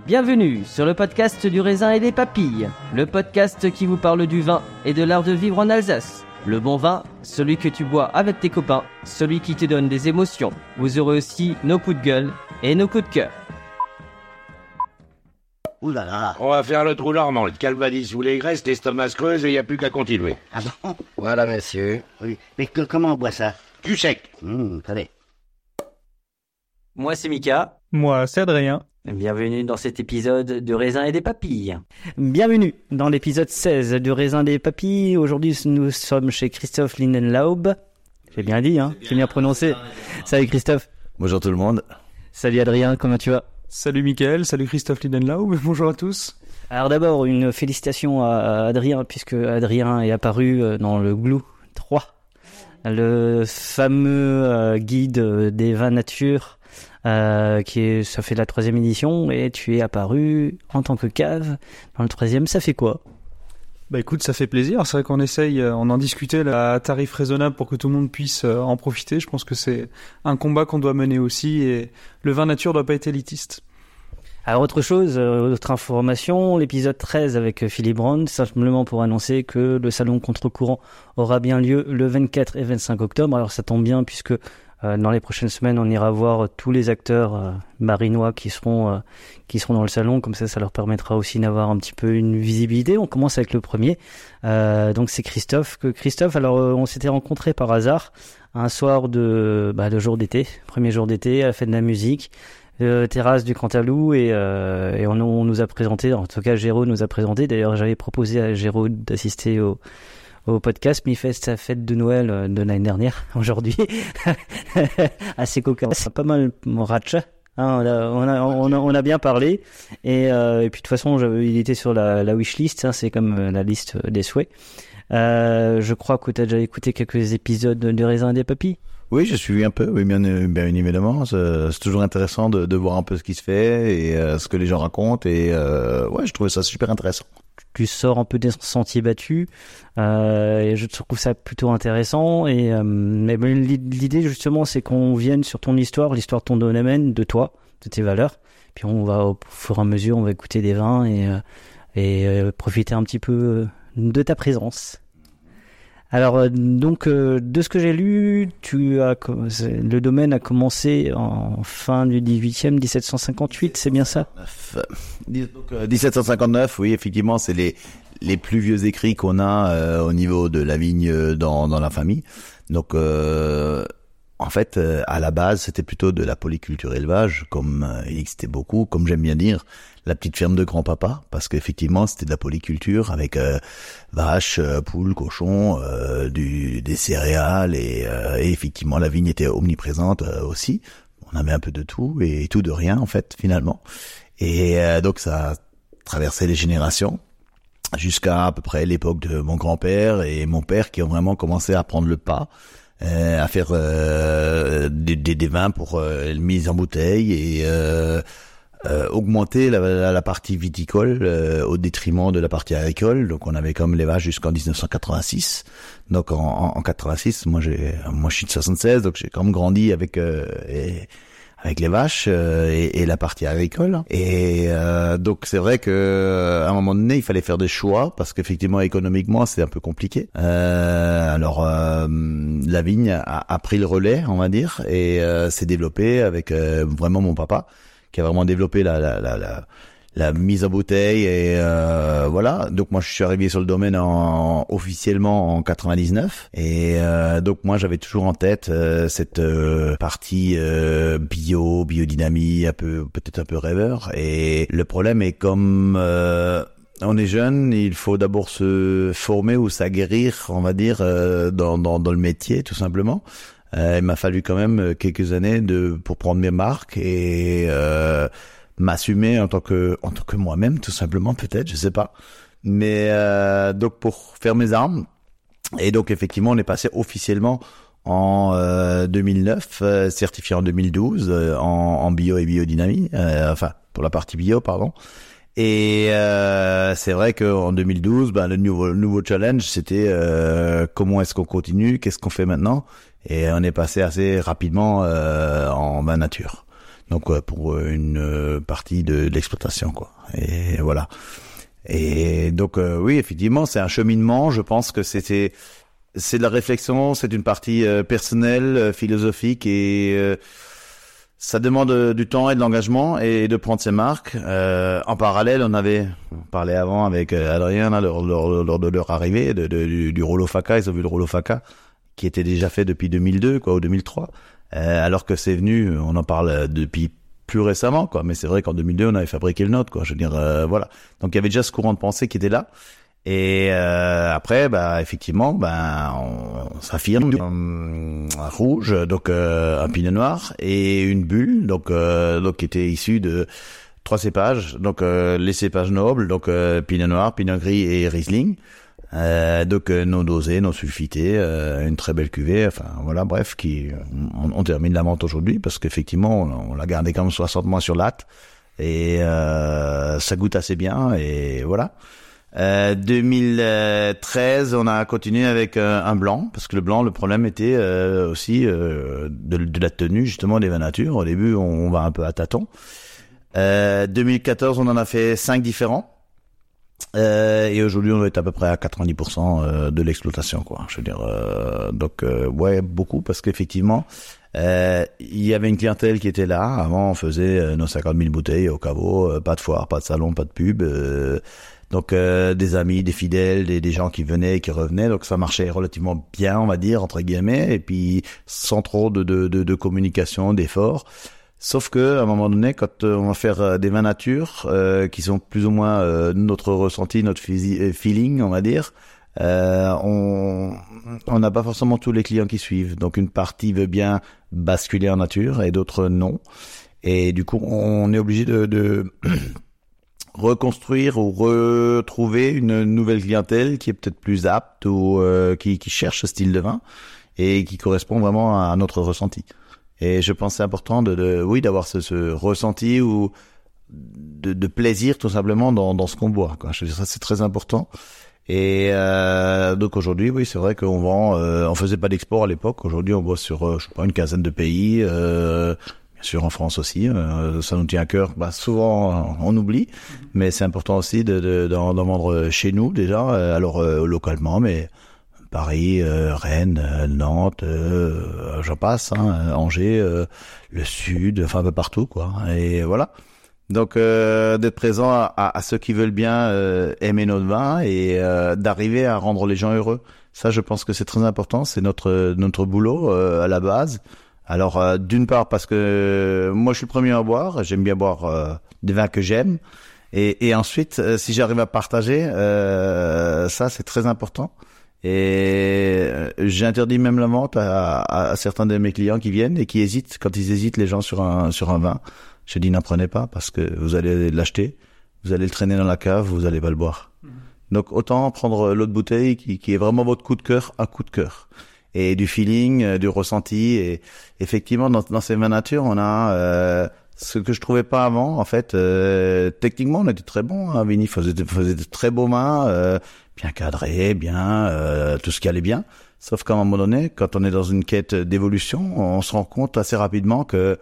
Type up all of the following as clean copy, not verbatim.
Bienvenue sur le podcast du raisin et des papilles, le podcast qui vous parle du vin et de l'art de vivre en Alsace. Le bon vin, celui que tu bois avec tes copains, celui qui te donne des émotions. Vous aurez aussi nos coups de gueule et nos coups de cœur. Ouh là là. On va faire le trou normand, le calvadis sous les graisses, l'estomac se creuse et il n'y a plus qu'à continuer. Ah bon? Voilà, monsieur. Oui. Mais comment on boit ça? Du sec. Attendez. Moi c'est Mika. Moi, c'est Adrien. Bienvenue dans cet épisode de Raisin et des Papilles. Bienvenue dans l'épisode 16 de Raisin et des Papilles. Aujourd'hui, nous sommes chez Christophe Lindenlaub. J'ai bien dit, hein? J'ai bien prononcé. Salut Christophe. Bonjour tout le monde. Salut Adrien, comment tu vas? Salut Mickaël, salut Christophe Lindenlaub, bonjour à tous. Alors d'abord, une félicitation à Adrien, puisque Adrien est apparu dans le Glou 3, le fameux guide des vins nature. Ça fait la 3e édition et tu es apparu en tant que cave dans le 3e. Ça fait quoi? Bah écoute, ça fait plaisir. C'est vrai qu'on essaye, on en discutait à tarif raisonnable pour que tout le monde puisse en profiter. Je pense que c'est un combat qu'on doit mener aussi et le vin nature doit pas être élitiste. Alors autre chose, autre information, l'épisode 13 avec Philippe Brand, simplement pour annoncer que le salon contre-courant aura bien lieu le 24 et 25 octobre. Alors ça tombe bien puisque dans les prochaines semaines, on ira voir tous les acteurs marinois qui seront dans le salon. Comme ça leur permettra aussi d'avoir un petit peu une visibilité. On commence avec le premier. Donc c'est Christophe. Alors on s'était rencontrés par hasard un soir de jour d'été, premier jour d'été, à la fête de la musique, terrasse du Cantalou, et on nous a présenté. En tout cas, Géraud nous a présenté. D'ailleurs, j'avais proposé à Géraud d'assister au podcast, mais il fait sa fête de Noël de l'année dernière, aujourd'hui. Assez cocasse. C'est pas mal mon ratcha. Hein, on a bien parlé. Et puis de toute façon, il était sur la wishlist, hein, c'est comme la liste des souhaits. Je crois que tu as déjà écouté quelques épisodes de Raisin et des Papilles. Oui, j'ai suivi un peu, oui, bien évidemment. C'est toujours intéressant de voir un peu ce qui se fait et ce que les gens racontent. Et ouais, je trouvais ça super intéressant. Tu sors un peu des sentiers battus, et je trouve ça plutôt intéressant. Mais l'idée justement, c'est qu'on vienne sur ton l'histoire de ton domaine, de toi, de tes valeurs. Puis on va au fur et à mesure, on va écouter des vins et profiter un petit peu de ta présence. Alors donc de ce que j'ai lu, le domaine a commencé en fin du 18e, 1758, c'est bien ça? Donc 1759, oui, effectivement, c'est les plus vieux écrits qu'on a au niveau de la vigne dans la famille. Donc en fait, à la base, c'était plutôt de la polyculture élevage, comme il existait beaucoup, comme j'aime bien dire, la petite ferme de grand-papa, parce qu'effectivement, c'était de la polyculture avec vaches, poules, cochons, des céréales et effectivement, la vigne était omniprésente aussi. On avait un peu de tout et tout de rien, en fait, finalement. Et donc, ça a traversé les générations jusqu'à peu près l'époque de mon grand-père et mon père qui ont vraiment commencé à prendre le pas, à faire des vins pour mise en bouteille et augmenter la partie viticole au détriment de la partie agricole. Donc on avait comme les vaches jusqu'en 1986. Donc en 86, moi je suis de 76, donc j'ai quand même grandi avec les vaches et la partie agricole. Et donc c'est vrai que à un moment donné, il fallait faire des choix parce qu'effectivement économiquement, c'est un peu compliqué. Alors la vigne a pris le relais, on va dire, et s'est développée avec vraiment mon papa qui a vraiment développé la mise en bouteille et voilà. Donc moi je suis arrivé sur le domaine officiellement en 99 et donc moi j'avais toujours en tête cette partie biodynamie, peut-être un peu rêveur. Et le problème est comme on est jeune, il faut d'abord se former ou s'aguerrir, on va dire, dans le métier tout simplement. Il m'a fallu quand même quelques années pour prendre mes marques et m'assumer en tant que moi-même tout simplement, peut-être, je sais pas. Mais donc pour faire mes armes. Et donc effectivement, on est passé officiellement en 2009, certifié en 2012 en bio et biodynamie, enfin pour la partie bio, pardon. Et c'est vrai qu'en 2012, le nouveau challenge, c'était comment est-ce qu'on continue, qu'est-ce qu'on fait maintenant. Et on est passé assez rapidement en vin nature. Donc pour une partie de l'exploitation, quoi. Et voilà. Et donc oui, effectivement, c'est un cheminement. Je pense que c'est de la réflexion, c'est une partie personnelle, philosophique, et ça demande du temps et de l'engagement et de prendre ses marques. En parallèle, on parlait avant avec Adrien là, lors de leur arrivée du rouleau FACA. Ils ont vu le rouleau FACA qui était déjà fait depuis 2002, quoi, ou 2003. Alors que c'est venu, on en parle depuis plus récemment, quoi. Mais c'est vrai qu'en 2002, on avait fabriqué le nôtre, quoi. Je veux dire, voilà. Donc il y avait déjà ce courant de pensée qui était là. Et après, effectivement, on s'affirme un rouge, donc un pinot noir et une bulle, donc qui était issue de 3 cépages, donc les cépages nobles, donc pinot noir, pinot gris et riesling. Donc non dosé, non sulfité, une très belle cuvée, enfin voilà, bref, on termine la vente aujourd'hui parce qu'effectivement on l'a gardé quand même 60 mois sur latte et ça goûte assez bien et voilà. 2013, on a continué avec un blanc parce que le blanc, le problème était aussi de la tenue justement des vins nature. Au début, on va un peu à tâtons. 2014, on en a fait 5 différents. Et aujourd'hui, on doit être à peu près à 90% de l'exploitation, quoi. Je veux dire, donc ouais, beaucoup parce qu'effectivement, il y avait une clientèle qui était là. Avant, on faisait nos 50 000 bouteilles au caveau, pas de foire, pas de salon, pas de pub. Donc des amis, des fidèles, des gens qui venaient et qui revenaient, donc ça marchait relativement bien, on va dire, entre guillemets, et puis sans trop de communication, d'efforts. Sauf que à un moment donné, quand on va faire des vins nature qui sont plus ou moins notre ressenti, notre feeling, on va dire, on n'a pas forcément tous les clients qui suivent. Donc une partie veut bien basculer en nature et d'autres non. Et du coup, on est obligé de reconstruire ou retrouver une nouvelle clientèle qui est peut-être plus apte ou qui cherche ce style de vin et qui correspond vraiment à notre ressenti. Et je pense que c'est important oui, d'avoir ce ressenti ou de plaisir tout simplement dans ce qu'on boit, quoi. Je veux dire, ça c'est très important. Et donc aujourd'hui, oui, c'est vrai qu'on vend, on faisait pas d'export à l'époque. Aujourd'hui, on bosse sur je sais pas, une quinzaine de pays. Bien sûr en France aussi, ça nous tient à cœur. Souvent on oublie, mais c'est important aussi d'en vendre chez nous déjà, alors localement, mais Paris, Rennes, Nantes, j'en passe, Angers, le Sud, enfin un peu partout, quoi. Et voilà. Donc d'être présent à ceux qui veulent bien aimer notre vin et d'arriver à rendre les gens heureux. Ça, je pense que c'est très important. C'est notre boulot à la base. Alors d'une part parce que moi je suis le premier à boire, j'aime bien boire des vins que j'aime, et ensuite si j'arrive à partager, ça c'est très important. Et j'interdis même la vente à certains de mes clients qui viennent et qui hésitent. Quand ils hésitent, les gens sur un vin, je dis n'en prenez pas parce que vous allez l'acheter, vous allez le traîner dans la cave, vous allez pas le boire. Donc autant prendre l'autre bouteille qui est vraiment votre coup de cœur, un coup de cœur. Et du feeling, du ressenti. Et effectivement, dans ces vins nature, on a ce que je trouvais pas avant. En fait, techniquement, on était très bon. Vigny faisait de très beaux vins, bien cadrés, bien tout ce qui allait bien. Sauf qu'à un moment donné, quand on est dans une quête d'évolution, on se rend compte assez rapidement que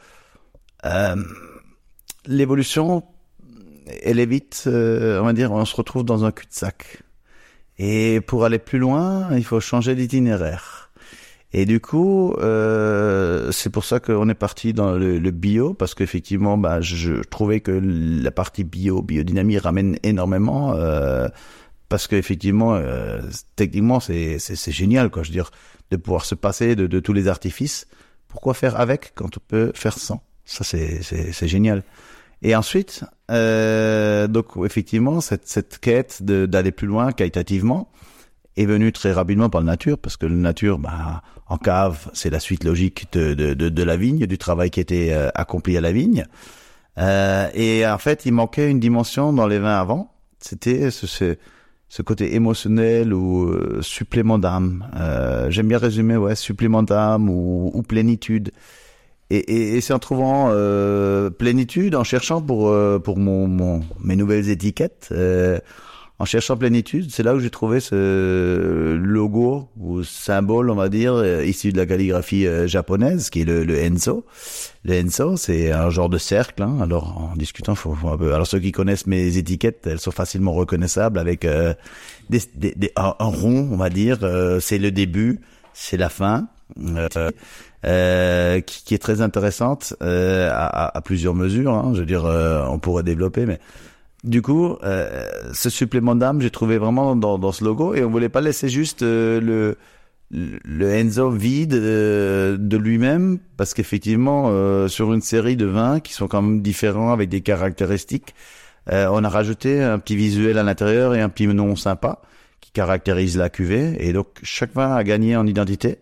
l'évolution, elle est vite, on va dire, on se retrouve dans un cul-de-sac. Et pour aller plus loin, il faut changer d'itinéraire. Et du coup, c'est pour ça qu'on est parti dans le bio, parce qu'effectivement, je trouvais que la partie biodynamie ramène énormément, parce qu'effectivement, techniquement, c'est génial, quoi. Je veux dire, de pouvoir se passer de tous les artifices. Pourquoi faire avec quand on peut faire sans? Ça, c'est génial. Et ensuite, donc effectivement, cette quête d'aller plus loin qualitativement est venue très rapidement par la nature, parce que la nature, en cave, c'est la suite logique de la vigne, du travail qui était accompli à la vigne. Et en fait, il manquait une dimension dans les vins avant. C'était ce côté émotionnel ou supplément d'âme. J'aime bien résumer, supplément d'âme ou plénitude. Et c'est en trouvant plénitude, en cherchant pour mes nouvelles étiquettes, en cherchant plénitude, c'est là où j'ai trouvé ce logo ou symbole, on va dire, issu de la calligraphie japonaise, qui est le Enso. Le Enso, c'est un genre de cercle. Hein. Alors, en discutant, faut un peu. Alors, ceux qui connaissent mes étiquettes, elles sont facilement reconnaissables avec un rond, on va dire. C'est le début, c'est la fin. Qui est très intéressante à plusieurs mesures. Hein. Je veux dire, on pourrait développer, mais du coup, ce supplément d'âme, j'ai trouvé vraiment dans ce logo, et on voulait pas laisser juste le Enso vide de lui-même, parce qu'effectivement, sur une série de vins qui sont quand même différents avec des caractéristiques, on a rajouté un petit visuel à l'intérieur et un petit nom sympa qui caractérise la cuvée, et donc chaque vin a gagné en identité.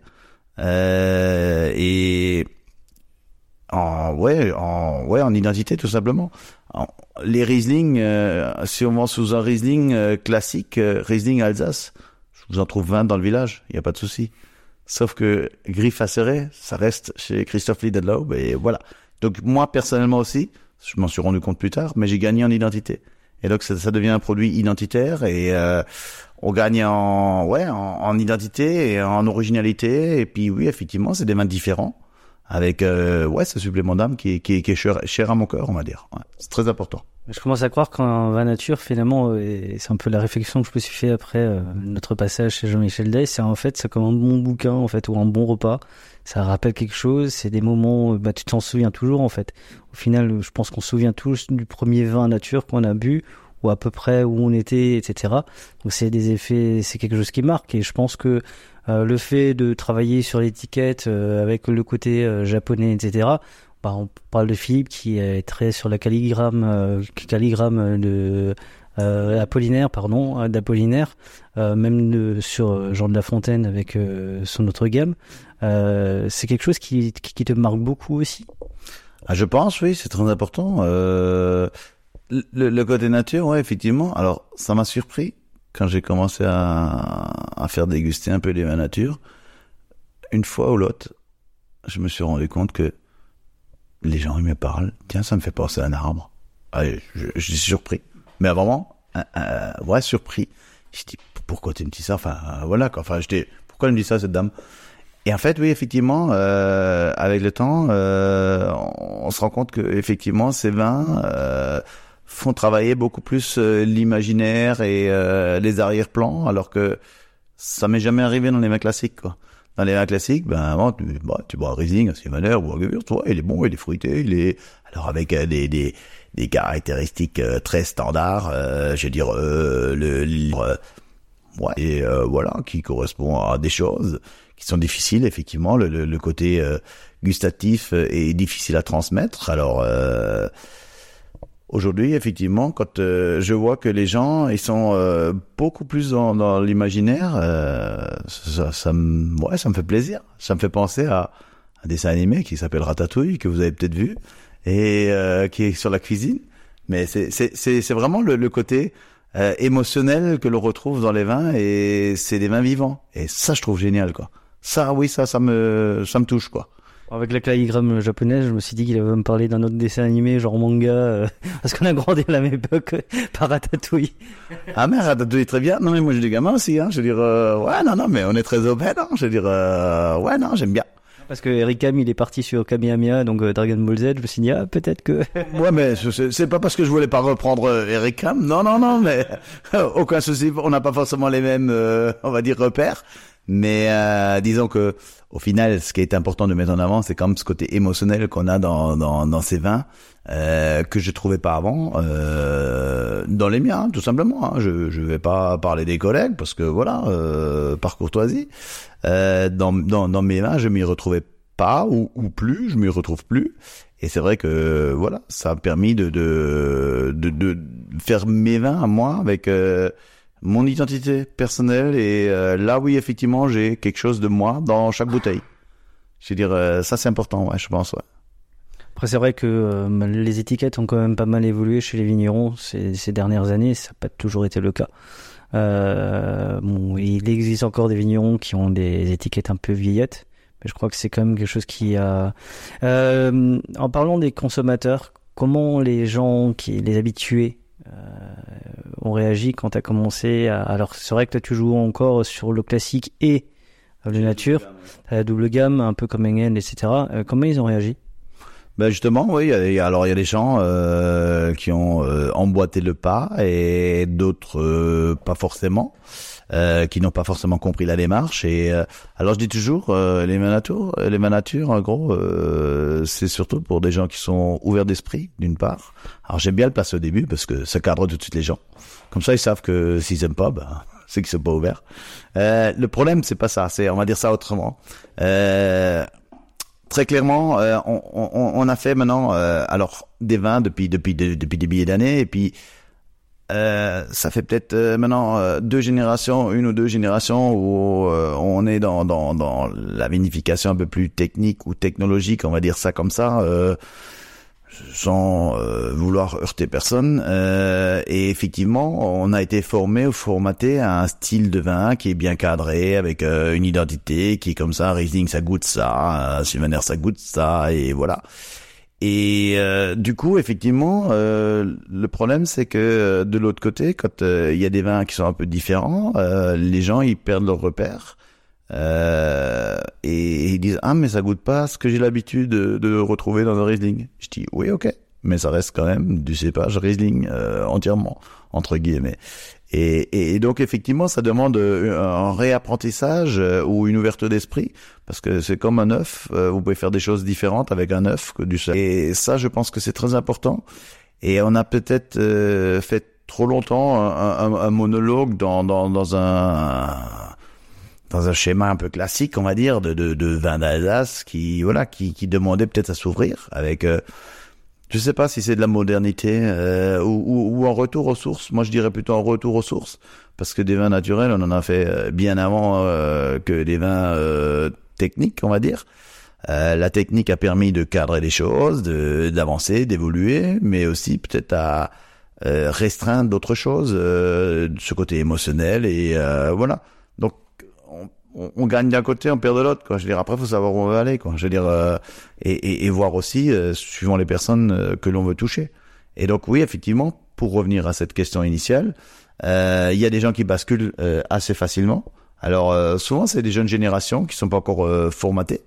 Et en identité tout simplement. Les Riesling, si on vend sous un Riesling classique, Riesling Alsace, je vous en trouve 20 dans le village, il y a pas de souci. Sauf que Griffe Acéré, ça reste chez Christophe Lidelaub, et voilà. Donc moi personnellement aussi, je m'en suis rendu compte plus tard, mais j'ai gagné en identité. Et donc ça devient un produit identitaire, et on gagne en identité et en originalité. Et puis oui, effectivement, c'est des vins différents avec ce supplément d'âme qui est cher à mon cœur, on va dire. Ouais, c'est très important. Je commence à croire qu'un vin nature, finalement, et c'est un peu la réflexion que je me suis fait après notre passage chez Jean-Michel Day, c'est en fait, c'est comme un bon bouquin, en fait, ou un bon repas. Ça rappelle quelque chose, c'est des moments, tu t'en souviens toujours, en fait. Au final, je pense qu'on se souvient tous du premier vin nature qu'on a bu, ou à peu près où on était, etc. Donc c'est des effets, c'est quelque chose qui marque, et je pense que le fait de travailler sur l'étiquette avec le côté japonais, etc. On parle de Philippe qui est très sur la calligramme de d'Apollinaire, même sur Jean de La Fontaine avec son autre gamme. C'est quelque chose qui te marque beaucoup aussi. Ah, je pense, oui, c'est très important. Le côté nature, ouais, effectivement. Alors, ça m'a surpris quand j'ai commencé à faire déguster un peu les vins nature. Une fois ou l'autre, je me suis rendu compte que les gens, ils me parlent. Tiens, ça me fait penser à un arbre. Allez, je suis surpris. Mais vraiment, surpris. Je dis, pourquoi tu me dis ça? Enfin, voilà, quoi. Enfin, pourquoi elle me dit ça, cette dame? Et en fait, oui, effectivement, avec le temps, on se rend compte que, effectivement, ces vins, font travailler beaucoup plus l'imaginaire et les arrière-plans, alors que ça m'est jamais arrivé dans les vins classiques, quoi. Dans les vins classiques, tu bois un Riesling, un Sylvaner ou un Gewürz, il est bon, il est fruité, alors avec des caractéristiques très standards, je veux dire qui correspond à des choses qui sont difficiles, effectivement. Le côté gustatif est difficile à transmettre. Alors aujourd'hui, effectivement, quand je vois que les gens, ils sont beaucoup plus dans l'imaginaire, ça me fait plaisir. Ça me fait penser à un dessin animé qui s'appelle Ratatouille, que vous avez peut-être vu, et qui est sur la cuisine. Mais c'est vraiment le côté émotionnel que l'on retrouve dans les vins, et c'est des vins vivants. Et ça, je trouve génial, quoi. Ça, oui, ça me touche, quoi. Avec la calligramme japonaise, je me suis dit qu'il allait me parler d'un autre dessin animé, genre manga, parce qu'on a grandi à la même époque par Ratatouille. Ah, mais Ratatouille, très bien. Non, mais moi, j'ai des gamins aussi, hein. Je veux dire, mais on est très open, hein. Je veux dire, j'aime bien. Parce que Eric Ham, il est parti sur Kamehameha, donc Dragon Ball Z. Je me suis dit, peut-être que... Ouais, mais c'est pas parce que je voulais pas reprendre Eric Ham. Non, mais aucun souci. On n'a pas forcément les mêmes, on va dire, repères. Mais disons que au final, ce qui est important de mettre en avant, c'est quand même ce côté émotionnel qu'on a dans ces vins que je trouvais pas avant dans les miens, tout simplement. Hein. Je vais pas parler des collègues parce que voilà, par courtoisie, dans mes vins, je m'y retrouvais pas ou plus, je m'y retrouve plus. Et c'est vrai que voilà, ça a permis de faire mes vins à moi avec mon identité personnelle, et là oui, effectivement, j'ai quelque chose de moi dans chaque bouteille. Je veux dire, ça c'est important, ouais, je pense, ouais. Après, c'est vrai que les étiquettes ont quand même pas mal évolué chez les vignerons ces dernières années. Ça n'a pas toujours été le cas. Il existe encore des vignerons qui ont des étiquettes un peu vieillettes, mais je crois que c'est quand même quelque chose qui a... En parlant des consommateurs, comment les gens, les habitués, ont réagi quand t'as commencé alors c'est vrai que toi tu joues encore sur le classique et le nature, la double gamme, un peu comme Engen, etc. Comment ils ont réagi? Ben justement, oui. Il y a des gens qui ont emboîté le pas et d'autres pas forcément, qui n'ont pas forcément compris la démarche. Et alors je dis toujours, les manatures, en gros, c'est surtout pour des gens qui sont ouverts d'esprit, d'une part. Alors j'aime bien le placer au début parce que ça cadre tout de suite les gens. Comme ça, ils savent que s'ils aiment pas, c'est qu'ils sont pas ouverts. Le problème, c'est pas ça. On va dire ça autrement. Très clairement, on a fait maintenant alors des vins depuis des milliers d'années et puis ça fait peut-être maintenant une ou deux générations où on est dans la vinification un peu plus technique ou technologique, on va dire ça comme ça, sans vouloir heurter personne. Et effectivement, on a été formaté à un style de vin qui est bien cadré, avec une identité qui est comme ça. Riesling, ça goûte ça. Sylvaner, ça goûte ça. Et voilà. Et du coup, effectivement, le problème, c'est que de l'autre côté, quand il y a des vins qui sont un peu différents, les gens, ils perdent leur repère. Et ils disent mais ça goûte pas ce que j'ai l'habitude de retrouver dans un Riesling. Je dis oui, ok, mais ça reste quand même du cépage Riesling entièrement, entre guillemets. Et donc effectivement ça demande un réapprentissage ou une ouverture d'esprit, parce que c'est comme un œuf, vous pouvez faire des choses différentes avec un œuf que du sel. Et ça, je pense que c'est très important. Et on a peut-être fait trop longtemps un monologue dans un schéma un peu classique, on va dire, de vin d'Alsace qui demandait peut-être à s'ouvrir avec, je sais pas si c'est de la modernité ou un retour aux sources. Moi, je dirais plutôt un retour aux sources, parce que des vins naturels, on en a fait bien avant que des vins techniques, on va dire. La technique a permis de cadrer les choses, d'avancer, d'évoluer, mais aussi peut-être à restreindre d'autres choses, ce côté émotionnel et voilà. Donc on gagne d'un côté, on perd de l'autre, quoi. Je veux dire, après, faut savoir où on veut aller, quoi. Je veux dire, et voir aussi, suivant les personnes que l'on veut toucher. Et donc, oui, effectivement, pour revenir à cette question initiale, il y a des gens qui basculent assez facilement. Alors, souvent, c'est des jeunes générations qui sont pas encore formatées.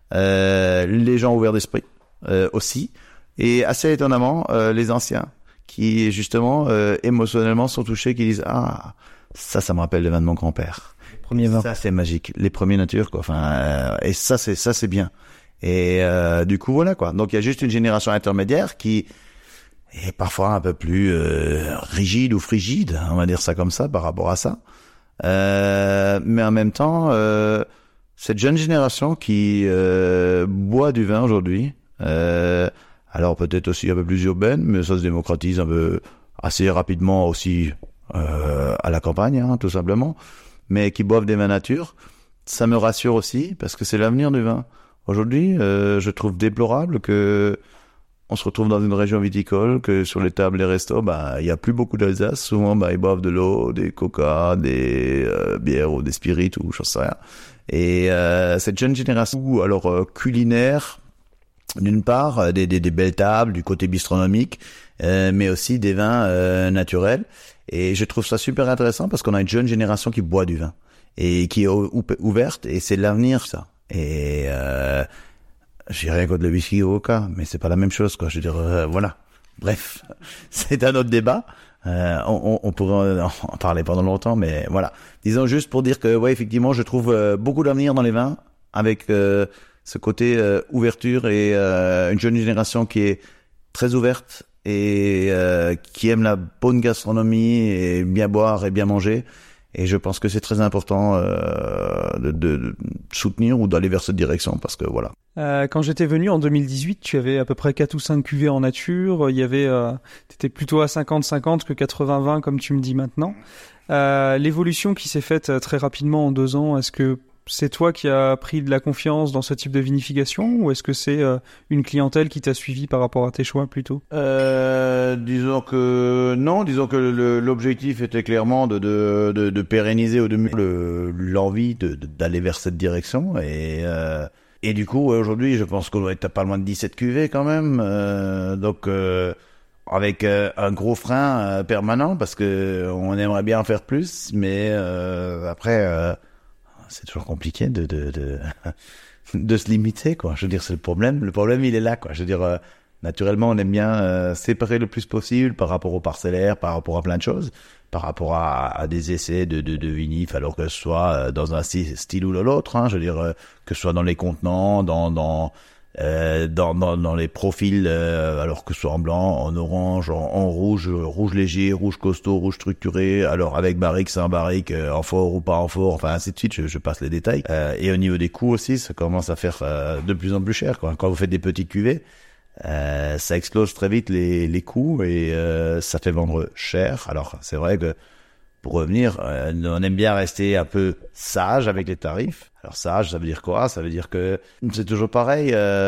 Les gens ouverts d'esprit aussi. Et assez étonnamment, les anciens qui, justement, émotionnellement sont touchés, qui disent « Ah, ça me rappelle le vin de mon grand-père. » Ça, c'est magique. Les premiers natures, quoi. Enfin, et ça, c'est bien. Et du coup, voilà, quoi. Donc, il y a juste une génération intermédiaire qui est parfois un peu plus rigide ou frigide, on va dire ça comme ça, par rapport à ça. Mais en même temps, cette jeune génération qui boit du vin aujourd'hui, alors peut-être aussi un peu plus urbaine, mais ça se démocratise un peu assez rapidement aussi à la campagne, hein, tout simplement. Mais qui boivent des vins nature, ça me rassure aussi, parce que c'est l'avenir du vin. Aujourd'hui, je trouve déplorable que on se retrouve dans une région viticole, que sur les tables des restos, il y a plus beaucoup d'Alsace. Souvent, ils boivent de l'eau, des coca, des bières ou des spirites ou j'en sais rien. Et cette jeune génération, alors culinaire, d'une part, des belles tables, du côté bistronomique, mais aussi des vins naturels. Et je trouve ça super intéressant parce qu'on a une jeune génération qui boit du vin et qui est ouverte, et c'est l'avenir, ça. Et j'ai rien contre le whisky au coca, mais c'est pas la même chose, quoi. Je veux dire, voilà. Bref, c'est un autre débat. On pourrait en parler pendant longtemps, mais voilà. Disons juste pour dire que, ouais, effectivement, je trouve beaucoup d'avenir dans les vins, avec ce côté ouverture et une jeune génération qui est très ouverte et qui aime la bonne gastronomie et bien boire et bien manger. Et je pense que c'est très important de soutenir ou d'aller vers cette direction, parce que voilà. Quand j'étais venu en 2018, tu avais à peu près 4 ou 5 cuvées en nature. Il y avait, t'étais plutôt à 50-50 que 80-20 comme tu me dis maintenant. L'évolution qui s'est faite très rapidement en 2 ans, est-ce que c'est toi qui as pris de la confiance dans ce type de vinification, ou est-ce que c'est une clientèle qui t'a suivi par rapport à tes choix plutôt? Disons que non, disons que l'objectif était clairement de pérenniser ou de l'envie d'aller vers cette direction, et du coup aujourd'hui je pense qu'on doit être pas loin de 17 cuvées quand même, donc avec un gros frein permanent parce que on aimerait bien en faire plus, mais après c'est toujours compliqué de se limiter, quoi. Je veux dire, c'est le problème. Le problème, il est là, quoi. Je veux dire, naturellement, on aime bien séparer le plus possible par rapport au parcellaire, par rapport à plein de choses, par rapport à des essais de vinif, alors que ce soit dans un style ou l'autre, hein. Je veux dire, que ce soit dans les contenants, dans les profils, alors que ce soit en blanc, en orange, en rouge, rouge léger, rouge costaud, rouge structuré, alors avec barrique, sans barrique, en fort ou pas en fort, enfin ainsi de suite, je passe les détails. Et au niveau des coûts aussi, ça commence à faire de plus en plus cher, quoi. Quand vous faites des petites cuvées, ça explose très vite les coûts et ça fait vendre cher. Alors c'est vrai que pour revenir, on aime bien rester un peu sage avec les tarifs. Alors sage, ça veut dire quoi? Ça veut dire que c'est toujours pareil,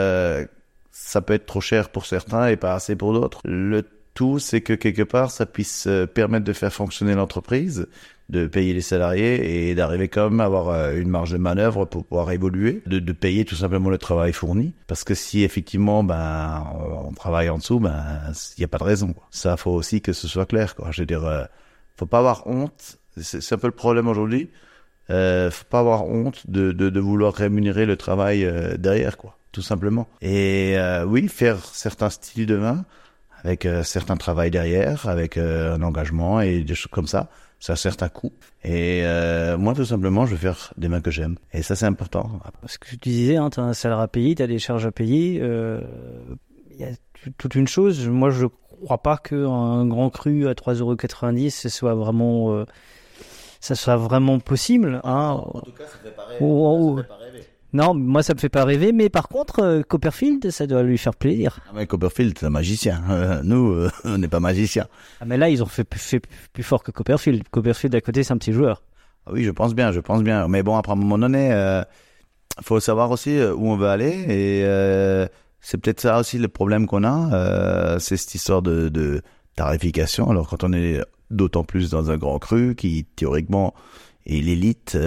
ça peut être trop cher pour certains et pas assez pour d'autres. Le tout, c'est que quelque part, ça puisse permettre de faire fonctionner l'entreprise, de payer les salariés et d'arriver quand même à avoir une marge de manœuvre pour pouvoir évoluer, de payer tout simplement le travail fourni. Parce que si effectivement, on travaille en dessous, il n'y a pas de raison, quoi. Ça, faut aussi que ce soit clair, quoi. Je veux dire, faut pas avoir honte. C'est un peu le problème aujourd'hui. Faut pas avoir honte de vouloir rémunérer le travail derrière, quoi, tout simplement. Et oui, faire certains styles de vin avec certains travail derrière, avec un engagement et des choses comme ça. Ça a certains coûts. Et moi, tout simplement, je vais faire des vins que j'aime. Et ça, c'est important. Parce que tu disais, hein, tu as un salaire à payer, tu as des charges à payer. Il y a toute une chose. Moi, je crois pas qu'un grand cru à 3,90 € ça soit vraiment possible. Hein. En tout cas, ça fait pas rêver. Non, moi ça me fait pas rêver, mais par contre, Copperfield, ça doit lui faire plaisir. Ah mais Copperfield, c'est un magicien. Nous, on n'est pas magiciens. Ah mais là, ils ont fait plus fort que Copperfield. Copperfield à côté, c'est un petit joueur. Ah oui, je pense bien. Mais bon, après à un moment donné, faut savoir aussi où on veut aller et c'est peut-être ça aussi le problème qu'on a, c'est cette histoire de tarification. Alors quand on est d'autant plus dans un grand cru qui théoriquement est l'élite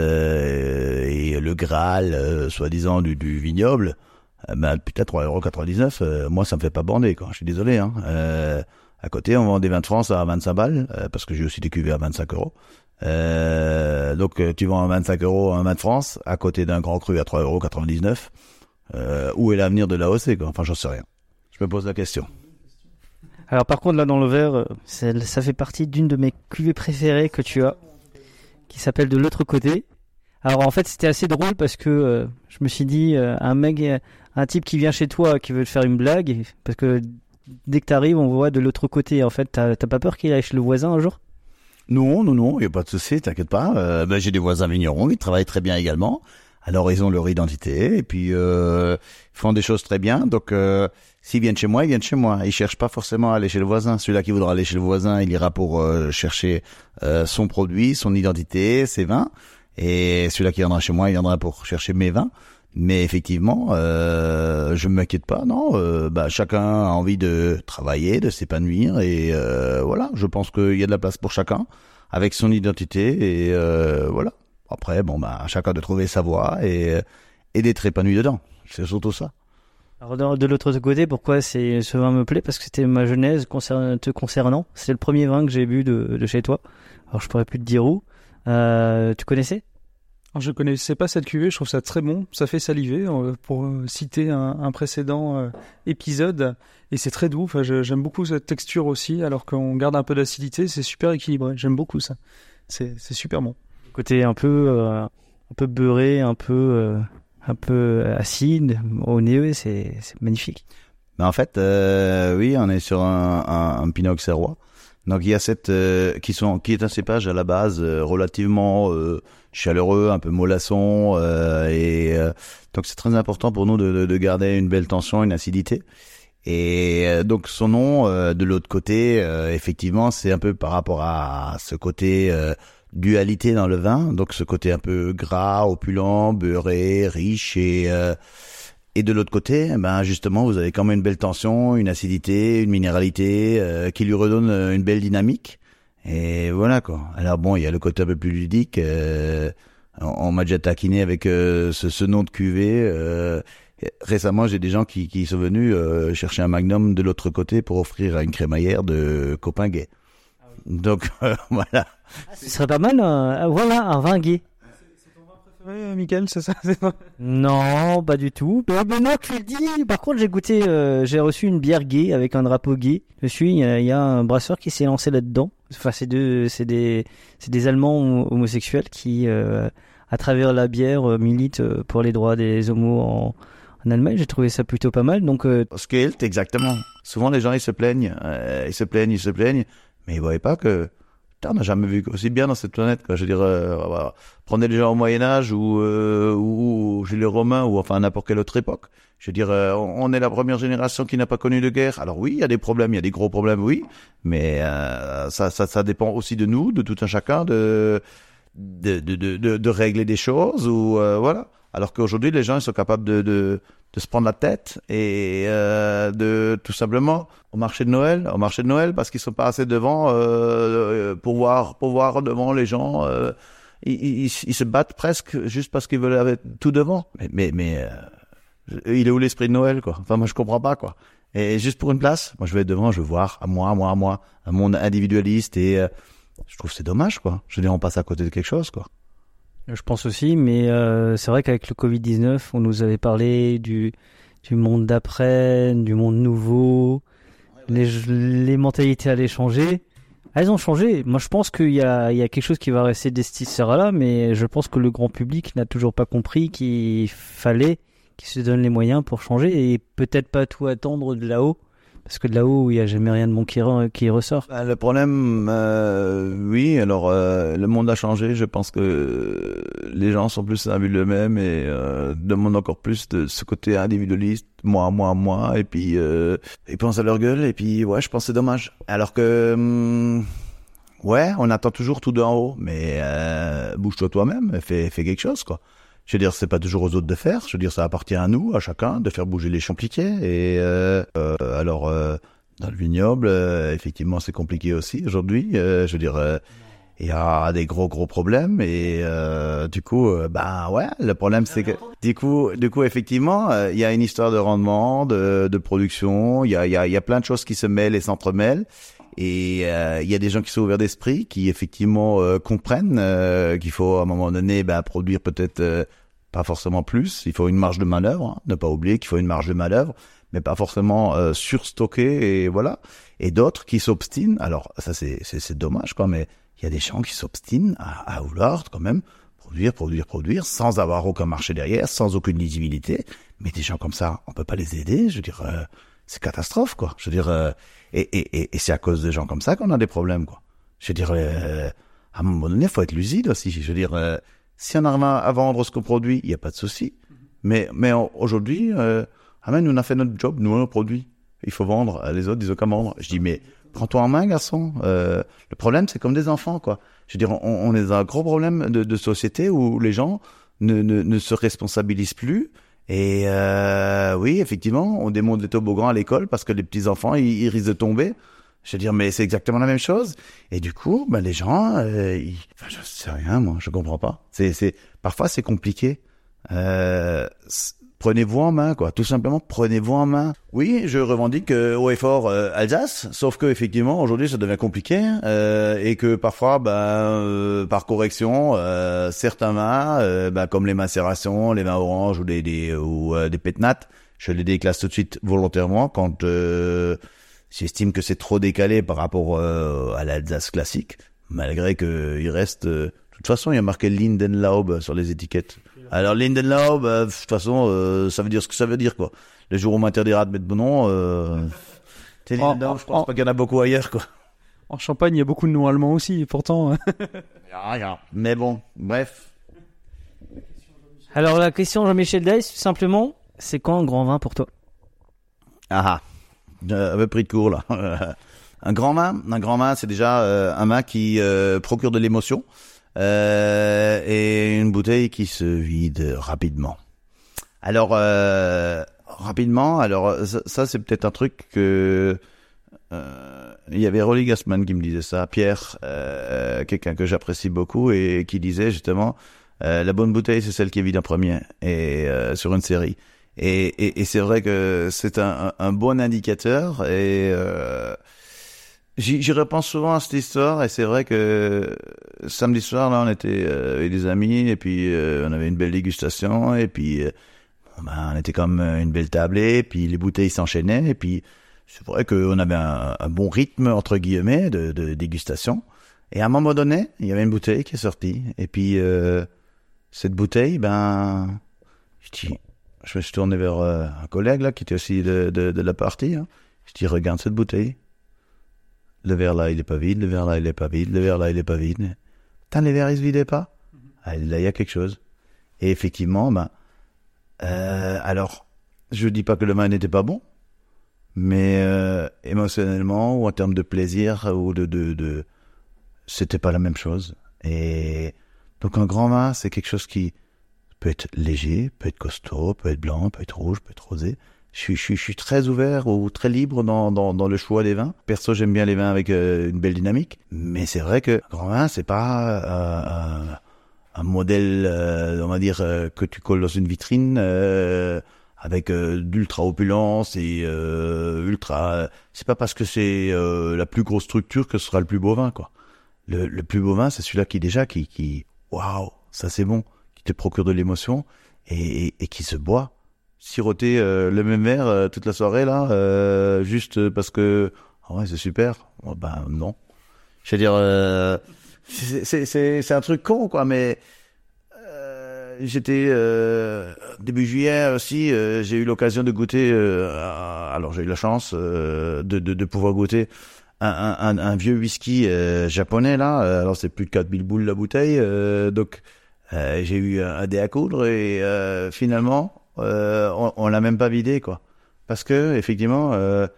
et le Graal, soi-disant du vignoble, putain 3,99 €, moi ça me fait pas bander, quoi. Je suis désolé, hein. À côté, on vend des vins de France à 25 balles, parce que j'ai aussi des cuvées à 25 €. Donc tu vends à 25 € un vin de France à côté d'un grand cru à 3,99 €. Où est l'avenir de l'AOC, quoi? Enfin, j'en sais rien. Je me pose la question. Alors par contre, là dans le verre, ça fait partie d'une de mes cuvées préférées que tu as, qui s'appelle De l'autre côté. Alors en fait, c'était assez drôle parce que je me suis dit, un type qui vient chez toi, qui veut te faire une blague, parce que dès que t'arrives, on voit De l'autre côté. En fait, t'as pas peur qu'il aille chez le voisin un jour? Non, il n'y a pas de souci, t'inquiète pas. J'ai des voisins vignerons, ils travaillent très bien également. Alors ils ont leur identité et puis ils font des choses très bien. Donc s'ils viennent chez moi, ils viennent chez moi. Ils cherchent pas forcément à aller chez le voisin. Celui-là qui voudra aller chez le voisin, il ira pour chercher son produit, son identité, ses vins. Et celui-là qui viendra chez moi, il viendra pour chercher mes vins. Mais effectivement, je m'inquiète pas. Non, chacun a envie de travailler, de s'épanouir et voilà. Je pense qu'il y a de la place pour chacun avec son identité et voilà. Après, chacun de trouver sa voie et d'être épanoui dedans. C'est surtout ça. Alors, de l'autre côté, pourquoi ce vin me plaît? Parce que c'était ma genèse te concernant. C'est le premier vin que j'ai bu de chez toi. Alors, je pourrais plus te dire où. Tu connaissais? Alors, je connaissais pas cette cuvée. Je trouve ça très bon. Ça fait saliver, pour citer un précédent épisode. Et c'est très doux. Enfin, j'aime beaucoup cette texture aussi, alors qu'on garde un peu d'acidité. C'est super équilibré. J'aime beaucoup ça. C'est super bon. Côté un peu beurré, un peu acide au nez, c'est magnifique. Mais en fait, oui, on est sur un Pinot Auxerrois. Donc il y a qui est un cépage à la base relativement chaleureux, un peu mollasson, donc c'est très important pour nous de garder une belle tension, une acidité. Et donc son nom, de l'autre côté, effectivement, c'est un peu par rapport à ce côté dualité dans le vin, donc ce côté un peu gras, opulent, beurré, riche et de l'autre côté, justement, vous avez quand même une belle tension, une acidité, une minéralité qui lui redonne une belle dynamique. Et voilà quoi. Alors bon, il y a le côté un peu plus ludique. On m'a déjà taquiné avec ce nom de cuvée. Récemment, j'ai des gens qui sont venus chercher un Magnum de l'autre côté pour offrir à une crémaillère de copains gays. Donc voilà. Ce serait pas mal, voilà, un vin gay. Ouais, Michael, c'est ça. Non, pas du tout. Mais non, tu le dis. Par contre, j'ai reçu une bière gay avec un drapeau gay dessus. Il y a un brasseur qui s'est lancé là-dedans. Enfin, c'est des Allemands homosexuels qui, à travers la bière, militent pour les droits des homos en Allemagne. J'ai trouvé ça plutôt pas mal. Donc, Skelt, exactement. Souvent, les gens, ils se plaignent, mais ils voyaient pas que on n'a jamais vu aussi bien dans cette planète, quoi. Je veux dire, prenez les gens au Moyen-Âge ou chez les Romains ou enfin à n'importe quelle autre époque. Je veux dire, on est la première génération qui n'a pas connu de guerre. Alors oui, il y a des problèmes, il y a des gros problèmes, oui, mais ça dépend aussi de nous, de tout un chacun, de régler des choses ou voilà. Alors qu'aujourd'hui, les gens ils sont capables de se prendre la tête et de tout simplement au marché de Noël parce qu'ils sont pas assez devant pour voir devant les gens. Ils se battent presque juste parce qu'ils veulent avoir tout devant. Mais il est où l'esprit de Noël, quoi? Enfin, moi je comprends pas, quoi. Et juste pour une place, moi je vais être devant, je veux voir à moi, un monde individualiste et je trouve que c'est dommage, quoi. Je veux dire, on passe à côté de quelque chose, quoi. je pense aussi, mais c'est vrai qu'avec le Covid-19, on nous avait parlé du monde d'après, du monde nouveau. Les mentalités allaient changer. Elles ont changé. Moi, je pense qu'il y a quelque chose qui va rester de cette histoire-là, mais je pense que le grand public n'a toujours pas compris qu'il fallait qu'ils se donnent les moyens pour changer et peut-être pas tout attendre de là-haut. Parce que de là-haut, il n'y a jamais rien de bon qui ressort. Le problème, oui, alors le monde a changé. Je pense que les gens sont plus imbus d'eux-mêmes et demandent encore plus de ce côté individualiste, moi, et puis ils pensent à leur gueule et puis ouais, je pense que c'est dommage. Alors que ouais, on attend toujours tout d'en haut, mais bouge-toi toi-même, fais quelque chose, quoi. Je veux dire, c'est pas toujours aux autres de faire. Je veux dire, ça appartient à nous, à chacun, de faire bouger les champiquets. Et alors, dans le vignoble, effectivement, c'est compliqué aussi aujourd'hui. Je veux dire, il y a des gros problèmes. Et du coup, bah ouais, le problème c'est que du coup, effectivement, il y a une histoire de rendement, de production. Il y a plein de choses qui se mêlent et s'entremêlent. Et il y a des gens qui sont ouverts d'esprit, qui effectivement comprennent qu'il faut à un moment donné produire peut-être pas forcément plus. Il faut une marge de manœuvre, hein. Ne pas oublier qu'il faut une marge de manœuvre, mais pas forcément surstocker et voilà. Et d'autres qui s'obstinent. Alors ça c'est dommage quoi, mais il y a des gens qui s'obstinent à vouloir quand même produire sans avoir aucun marché derrière, sans aucune lisibilité. Mais des gens comme ça, on peut pas les aider. Je veux dire, c'est catastrophe quoi. Je veux dire. Et c'est à cause de gens comme ça qu'on a des problèmes, quoi. Je veux dire, à un moment donné, il faut être lucide aussi. Je veux dire, si on arrive à vendre ce qu'on produit, il n'y a pas de souci. Mais aujourd'hui, nous, on a fait notre job, nous, on produit. Il faut vendre, les autres, ils ont qu'à vendre. Je dis, mais prends-toi en main, garçon. Le problème, c'est comme des enfants, quoi. Je veux dire, on est dans un gros problème de société où les gens ne se responsabilisent plus. Et oui, effectivement, on démonte les toboggans à l'école parce que les petits enfants, ils risquent de tomber. Je veux dire, mais c'est exactement la même chose. Et du coup, les gens, je sais rien, moi, je comprends pas. Parfois, c'est compliqué. Prenez-vous en main, quoi. Tout simplement, prenez-vous en main. Oui, je revendique haut et fort Alsace, sauf que effectivement, aujourd'hui, ça devient compliqué et que parfois, par correction, certains vins, comme les macérations, les vins oranges ou des pétnates, je les déclasse tout de suite volontairement quand j'estime que c'est trop décalé par rapport à l'Alsace classique, malgré que il reste. De toute façon, il y a marqué Lindenlaub sur les étiquettes. Alors Lindenlaub, de toute façon, ça veut dire ce que ça veut dire, quoi. Le jour où on m'interdira de mettre bon nom, Lindenlaub, je pense pas qu'il y en a beaucoup ailleurs, quoi. En Champagne, il y a beaucoup de noms allemands aussi, et pourtant. Mais bon, bref. Alors la question Jean-Michel Deiss, simplement, c'est quoi un grand vin pour toi? Avec prix de cours là. Un grand vin, c'est déjà un vin qui procure de l'émotion. Et une bouteille qui se vide rapidement. Alors rapidement, ça c'est peut-être un truc que il y avait Rolly Gassman qui me disait ça, Pierre, quelqu'un que j'apprécie beaucoup et qui disait justement la bonne bouteille c'est celle qui est vide en premier et sur une série. Et c'est vrai que c'est un bon indicateur. Et j'y repense souvent à cette histoire. Et c'est vrai que samedi soir, là, on était avec des amis. Et puis, on avait une belle dégustation. Et puis, on était comme une belle tablée. Et puis, les bouteilles s'enchaînaient. Et puis, c'est vrai qu'on avait un bon rythme, entre guillemets, de dégustation. Et à un moment donné, il y avait une bouteille qui est sortie. Et puis, cette bouteille, je me suis tourné vers un collègue là qui était aussi de la partie. Hein. Je dis, regarde cette bouteille. Le verre là, il est pas vide. Le verre là, il est pas vide. Le verre là, il est pas vide. Putain, les verres, ils se vidaient pas. Ah, là, il y a quelque chose. Et effectivement, alors, je dis pas que le vin n'était pas bon, mais émotionnellement ou en termes de plaisir ou de c'était pas la même chose. Et donc un grand vin, c'est quelque chose qui peut être léger, peut être costaud, peut être blanc, peut être rouge, peut être rosé. Je suis très ouvert ou très libre dans le choix des vins. Perso, j'aime bien les vins avec une belle dynamique. Mais c'est vrai que un grand vin, c'est pas un modèle, on va dire, que tu colles dans une vitrine avec d'ultra opulence et ultra. C'est pas parce que c'est la plus grosse structure que ce sera le plus beau vin, quoi. Le plus beau vin, c'est celui-là qui waouh, ça c'est bon, qui te procure de l'émotion et qui se boit. Siroter le même verre toute la soirée là, juste parce que ouais c'est super, non. Je veux dire, c'est un truc con quoi, mais j'étais début juillet aussi, j'ai eu l'occasion de goûter. Alors j'ai eu la chance de pouvoir goûter un vieux whisky japonais là. Alors c'est plus de 4000 boules la bouteille, donc j'ai eu un dé à coudre et finalement on l'a même pas vidé quoi, parce que effectivement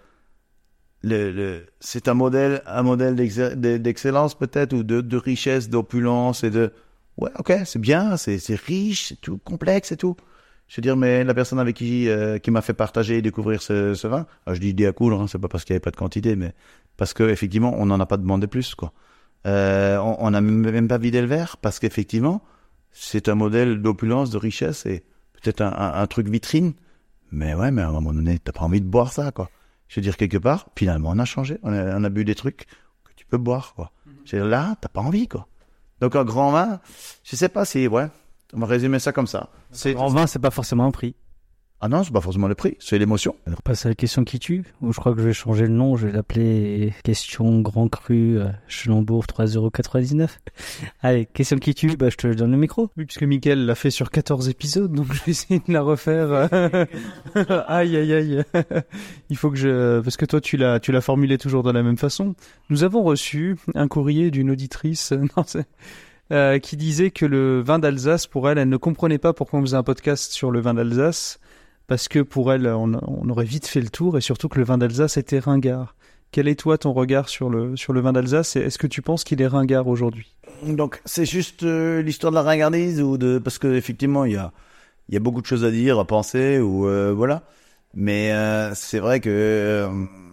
c'est un modèle d'excellence peut-être ou de richesse, d'opulence et de ouais ok c'est bien, c'est riche, c'est tout complexe et tout. Je veux dire, mais la personne avec qui m'a fait partager et découvrir ce vin, alors je dis dé à coudre, hein, c'est pas parce qu'il y avait pas de quantité, mais parce que effectivement on n'en a pas demandé plus quoi. On n'a même pas vidé le verre parce qu'effectivement c'est un modèle d'opulence, de richesse et peut-être un truc vitrine, mais ouais, mais à un moment donné t'as pas envie de boire ça quoi. Je veux dire quelque part, finalement on a changé, on a bu des trucs que tu peux boire quoi. Je veux dire, là t'as pas envie quoi. Donc un grand vin, je sais pas si ouais, on va résumer ça comme ça. Un grand vin, c'est pas forcément un prix. Ah non, c'est pas forcément le prix, c'est l'émotion. On passe à la question qui tue, ou je crois que je vais changer le nom, je vais l'appeler question grand cru Chelambourg 3,99 €. Allez, question qui tue, je te donne le micro. Oui, puisque Mickaël l'a fait sur 14 épisodes, donc je vais essayer de la refaire. Aïe. Il faut que parce que toi tu l'as formulé toujours de la même façon. Nous avons reçu un courrier d'une auditrice, qui disait que le vin d'Alsace, pour elle ne comprenait pas pourquoi on faisait un podcast sur le vin d'Alsace, parce que pour elle, on aurait vite fait le tour, et surtout que le vin d'Alsace était ringard. Quel est toi ton regard sur le vin d'Alsace, et est-ce que tu penses qu'il est ringard aujourd'hui ? Donc c'est juste l'histoire de la ringardise parce que effectivement il y a beaucoup de choses à dire, à penser ou voilà. Mais c'est vrai que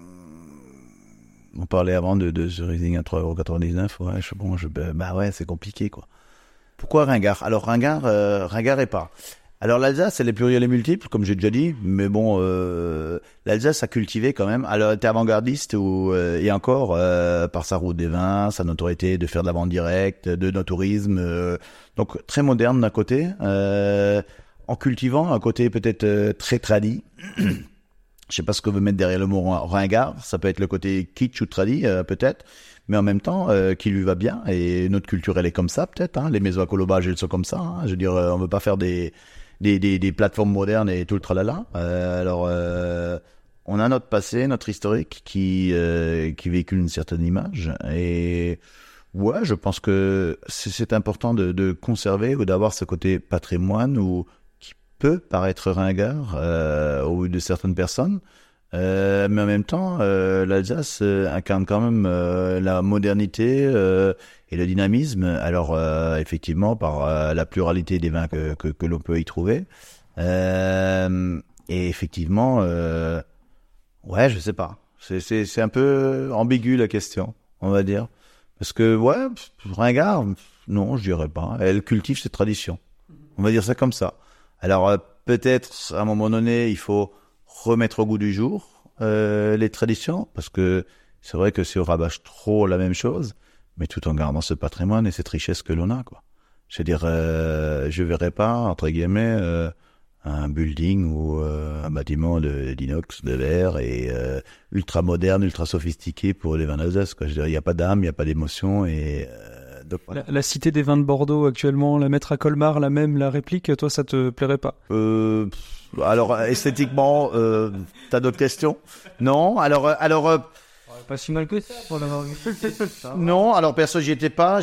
on parlait avant de ce Riesling à 3,99 €. Ouais, ouais, c'est compliqué, quoi. Pourquoi ringard ? Alors, ringard est pas. Alors, l'Alsace, elle est plurielle et multiple, comme j'ai déjà dit. Mais bon, l'Alsace a cultivé quand même. Alors, elle était avant-gardiste et encore, par sa route des vins, sa notoriété de faire de la vente directe, de no tourisme. Donc, très moderne d'un côté. En cultivant un côté peut-être très tradi. Je sais pas ce que veut mettre derrière le mot ringard. Ça peut être le côté kitsch ou tradi, peut-être. Mais en même temps, qui lui va bien. Et notre culture, elle est comme ça, peut-être. Hein. Les maisons à colombage, elles sont comme ça. Hein. Je veux dire, on veut pas faire des plateformes modernes et tout le tralala. Alors, on a notre passé, notre historique qui véhicule une certaine image. Et ouais, je pense que c'est important de conserver ou d'avoir ce côté patrimoine ou peut paraître ringard au vu de certaines personnes, mais en même temps, l'Alsace incarne quand même la modernité et le dynamisme. Alors, effectivement, par la pluralité des vins que l'on peut y trouver. Et effectivement, ouais, je sais pas. C'est un peu ambigu la question, on va dire. Parce que, ouais, ringard, non, je dirais pas. Elle cultive ses traditions. On va dire ça comme ça. Alors, peut-être à un moment donné, il faut remettre au goût du jour les traditions, parce que c'est vrai que si on rabâche trop la même chose, mais tout en gardant ce patrimoine et cette richesse que l'on a, quoi. Je veux dire, je verrais pas, entre guillemets, un building ou un bâtiment d'inox, de verre et ultra moderne, ultra sophistiqué pour les vins d'Alsace, quoi. Je veux dire, il n'y a pas d'âme, il n'y a pas d'émotion et donc, voilà. La cité des vins de Bordeaux actuellement, la mettre à Colmar, la réplique, toi ça te plairait pas? Alors esthétiquement, t'as d'autres questions? Non, alors Pas si mal que ça pour l'avoir vu. non, alors perso j'y étais pas,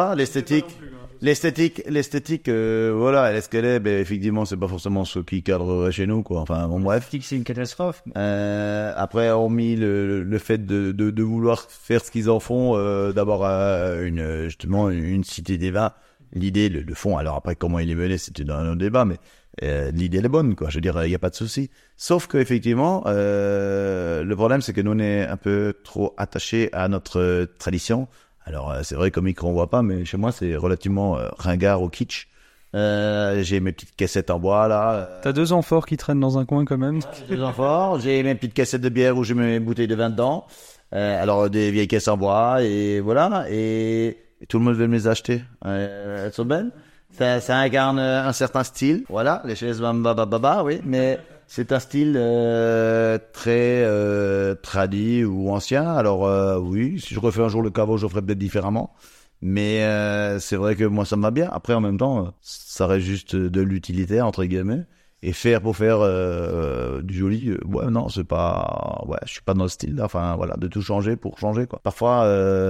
l'esthétique, voilà, elle est ce qu'elle est, ben effectivement c'est pas forcément ce qui cadrerait chez nous, quoi. Enfin bon bref. C'est une catastrophe. Après, hormis le fait de vouloir faire ce qu'ils en font, d'avoir justement une cité des vins, l'idée, le fond. Alors après, comment il est mené, c'était dans un autre débat, mais l'idée elle est bonne, quoi. Je veux dire, il y a pas de souci. Sauf que effectivement, le problème, c'est que nous on est un peu trop attachés à notre tradition. Alors c'est vrai qu'au micro on voit pas, mais chez moi c'est relativement ringard au kitsch. J'ai mes petites caissettes en bois là. T'as 2 amphores qui traînent dans un coin quand même. J'ai 2 amphores, j'ai mes petites caissettes de bière où je mets mes bouteilles de vin dedans. Alors des vieilles caisses en bois et voilà. Et tout le monde veut me les acheter. Elles sont belles. Ça incarne un certain style. Voilà, les chaises baba, oui, mais c'est un style très tradi ou ancien. Alors oui, si je refais un jour le caveau, je ferais peut-être différemment. Mais c'est vrai que moi ça me va bien. Après en même temps, ça reste juste de l'utilitaire entre guillemets. Et faire pour faire du joli, ouais non c'est pas, ouais je suis pas dans le style là. Enfin voilà, de tout changer pour changer, quoi. Parfois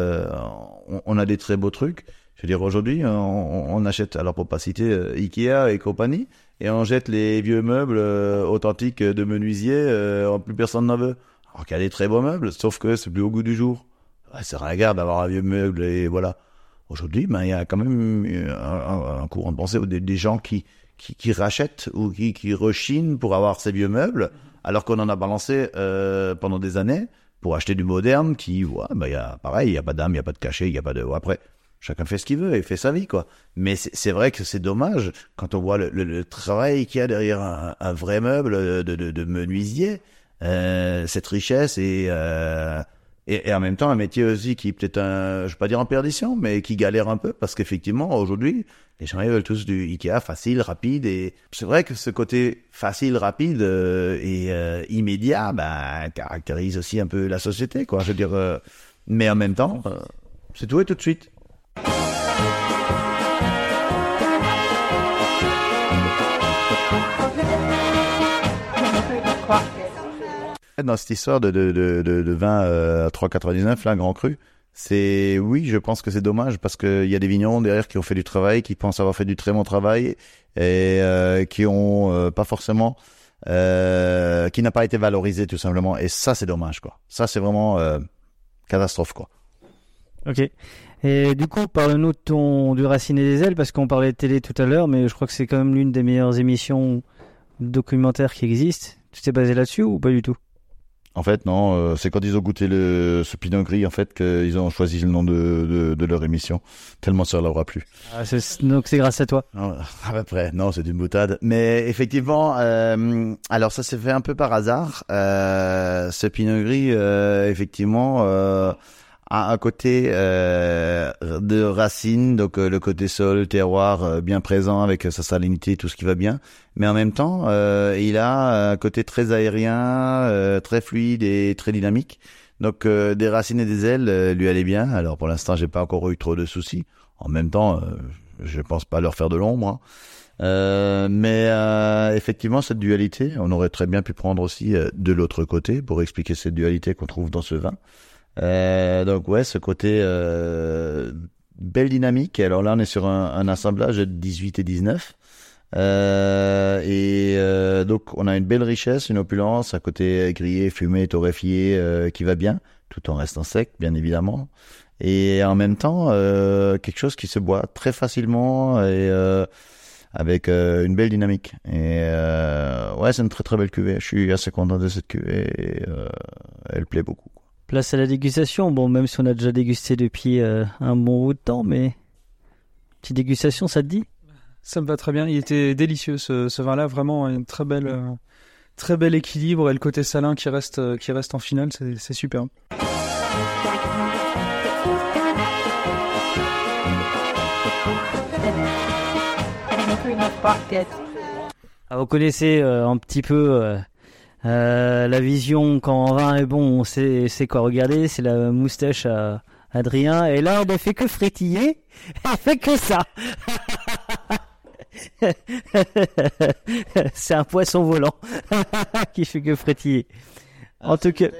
on a des très beaux trucs. Je veux dire, aujourd'hui, on achète, alors pour pas citer Ikea et compagnie, et on jette les vieux meubles authentiques de menuisier, plus personne n'en veut. Alors qu'il y a des très beaux meubles, sauf que c'est plus au goût du jour. Ouais, c'est ringard d'avoir un vieux meuble, et voilà. Aujourd'hui, ben, il y a quand même un courant de pensée, des gens qui rachètent ou qui rechinent pour avoir ces vieux meubles, alors qu'on en a balancé pendant des années pour acheter du moderne qui, ouais, ben, il y a pareil, il y a pas d'âme, il y a pas de cachet, il y a pas de, après. Chacun fait ce qu'il veut et fait sa vie, quoi. Mais c'est vrai que c'est dommage quand on voit le travail qu'il y a derrière un vrai meuble de menuisier, cette richesse et en même temps un métier aussi qui peut-être je vais pas dire en perdition, mais qui galère un peu parce qu'effectivement aujourd'hui les gens ils veulent tous du Ikea facile, rapide, et c'est vrai que ce côté facile, rapide et immédiat, ben caractérise aussi un peu la société, quoi. Je veux dire, mais en même temps, c'est tout et tout de suite. Dans cette histoire de vin à 3,99, là, Grand Cru, oui, je pense que c'est dommage parce qu'il y a des vignerons derrière qui ont fait du travail, qui pensent avoir fait du très bon travail et qui ont pas forcément, qui n'a pas été valorisé tout simplement. Et ça, c'est dommage, quoi. Ça, c'est vraiment catastrophe, quoi. Ok. Et du coup, parle-nous du Racine et des ailes, parce qu'on parlait de télé tout à l'heure, mais je crois que c'est quand même l'une des meilleures émissions documentaires qui existent. Tu t'es basé là-dessus ou pas du tout? En fait, non, c'est quand ils ont goûté ce Pinot Gris, en fait, qu'ils ont choisi le nom de leur émission. Tellement ça leur a plu. Ah, donc c'est grâce à toi. À peu près. Non, c'est une boutade. Mais effectivement, alors ça s'est fait un peu par hasard. Ce Pinot Gris, effectivement, a un côté de racine, donc le côté sol, terroir bien présent avec sa salinité, tout ce qui va bien. Mais en même temps, il a un côté très aérien, très fluide et très dynamique. Donc des racines et des ailes lui allaient bien. Alors pour l'instant, j'ai pas encore eu trop de soucis. En même temps, je pense pas leur faire de l'ombre. Mais effectivement, cette dualité, on aurait très bien pu prendre aussi de l'autre côté pour expliquer cette dualité qu'on trouve dans ce vin. Donc ouais, ce côté belle dynamique. Alors là, on est sur un assemblage de 18 et 19. Donc on a une belle richesse, une opulence, un côté grillé, fumé, torréfié qui va bien, tout en restant sec, bien évidemment. Et en même temps, quelque chose qui se boit très facilement et avec une belle dynamique. Et ouais, c'est une très très belle cuvée. Je suis assez content de cette cuvée et elle plaît beaucoup. Place à la dégustation. Bon, même si on a déjà dégusté depuis un bon bout de temps, mais petite dégustation, ça te dit? Ça me va très bien. Il était délicieux ce vin-là, vraiment un très bel équilibre et le côté salin qui reste en finale, c'est super. Vous connaissez un petit peu la vision quand un vin est bon, on sait quoi regarder, c'est la moustache à Adrien, et là on ne fait que frétiller, on fait que ça. C'est un poisson volant qui fait que frétiller. En tout cas,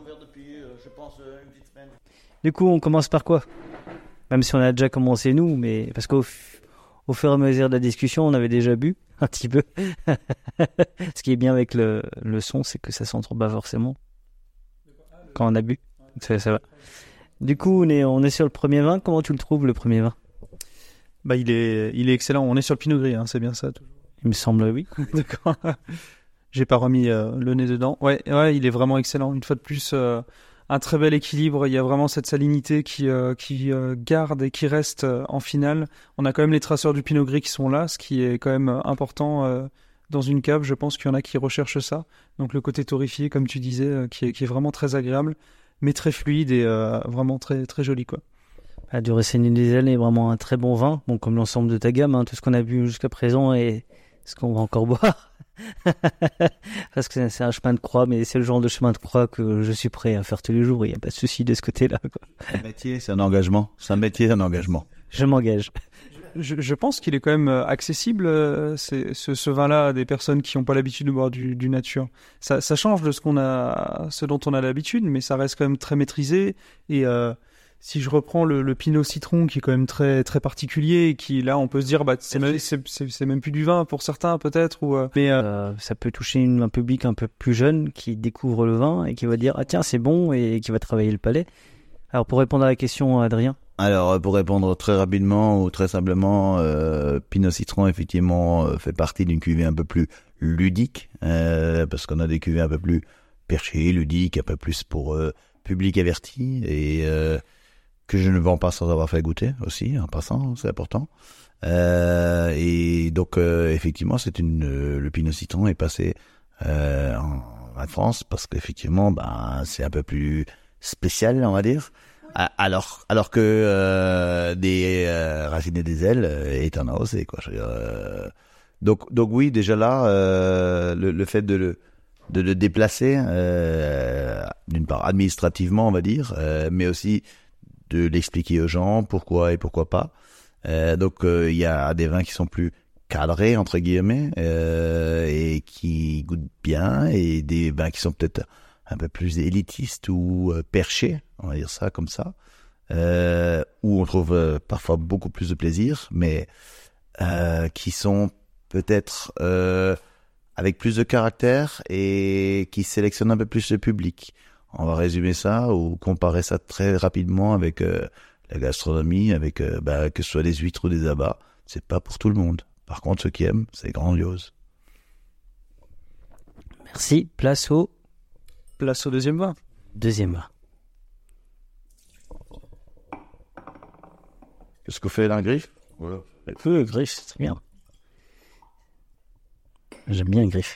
du coup on commence par quoi? Même si on a déjà commencé nous, mais parce qu'au fur et à mesure de la discussion, on avait déjà bu un petit peu. Ce qui est bien avec le son, c'est que ça s'entend pas forcément quand on a bu. Ça va. Du coup, on est sur le premier vin. Comment tu le trouves, le premier vin? Il est excellent. On est sur le Pinot Gris, hein, c'est bien ça. Il me semble, oui. D'accord. J'ai pas remis le nez dedans. Ouais, il est vraiment excellent. Une fois de plus, un très bel équilibre. Il y a vraiment cette salinité qui garde et qui reste en finale. On a quand même les traceurs du Pinot Gris qui sont là, ce qui est quand même important dans une cave. Je pense qu'il y en a qui recherchent ça. Donc le côté torréfié, comme tu disais, qui est vraiment très agréable, mais très fluide et vraiment très très joli, quoi. Du Riesling Diesel est vraiment un très bon vin, bon, comme l'ensemble de ta gamme, hein, tout ce qu'on a bu jusqu'à présent et ce qu'on va encore boire. Parce que c'est un chemin de croix, mais c'est le genre de chemin de croix que je suis prêt à faire tous les jours, il n'y a pas de souci de ce côté-là, quoi. Un métier, c'est un engagement. C'est un métier, c'est un engagement. Je m'engage. Je pense qu'il est quand même accessible, ce vin-là, à des personnes qui n'ont pas l'habitude de boire du nature. Ça change de ce dont on a l'habitude, mais ça reste quand même très maîtrisé. Et si je reprends le Pinot Citron, qui est quand même très très particulier, et qui là on peut se dire c'est même plus du vin pour certains peut-être, mais ça peut toucher un public un peu plus jeune qui découvre le vin et qui va dire ah tiens c'est bon et qui va travailler le palais. Alors pour répondre à la question, Adrien. Alors pour répondre très rapidement ou très simplement, Pinot Citron effectivement fait partie d'une cuvée un peu plus ludique, parce qu'on a des cuvées un peu plus perchées, ludiques, un peu plus pour public averti et que je ne vends pas sans avoir fait goûter aussi, en passant, c'est important. Et donc, effectivement, le Pinot Citron est passé en France parce qu'effectivement, c'est un peu plus spécial, on va dire. Alors que des Racines et des ailes est un osé, quoi. Je veux dire, donc oui, déjà là, le fait de le déplacer, d'une part administrativement, on va dire, mais aussi de l'expliquer aux gens pourquoi et pourquoi pas. Donc il y a des vins qui sont plus cadrés entre guillemets et qui goûtent bien, et des vins qui sont peut-être un peu plus élitistes ou perchés, on va dire ça comme ça, où on trouve parfois beaucoup plus de plaisir, mais qui sont peut-être avec plus de caractère et qui sélectionnent un peu plus le public. On va résumer ça ou comparer ça très rapidement avec la gastronomie, avec que ce soit des huîtres ou des abats. C'est pas pour tout le monde. Par contre, ceux qui aiment, c'est grandiose. Merci. Place au deuxième vin. Deuxième vin. Qu'est-ce que fait la griffe? Voilà. Le griffe, c'est très bien. J'aime bien le griffe.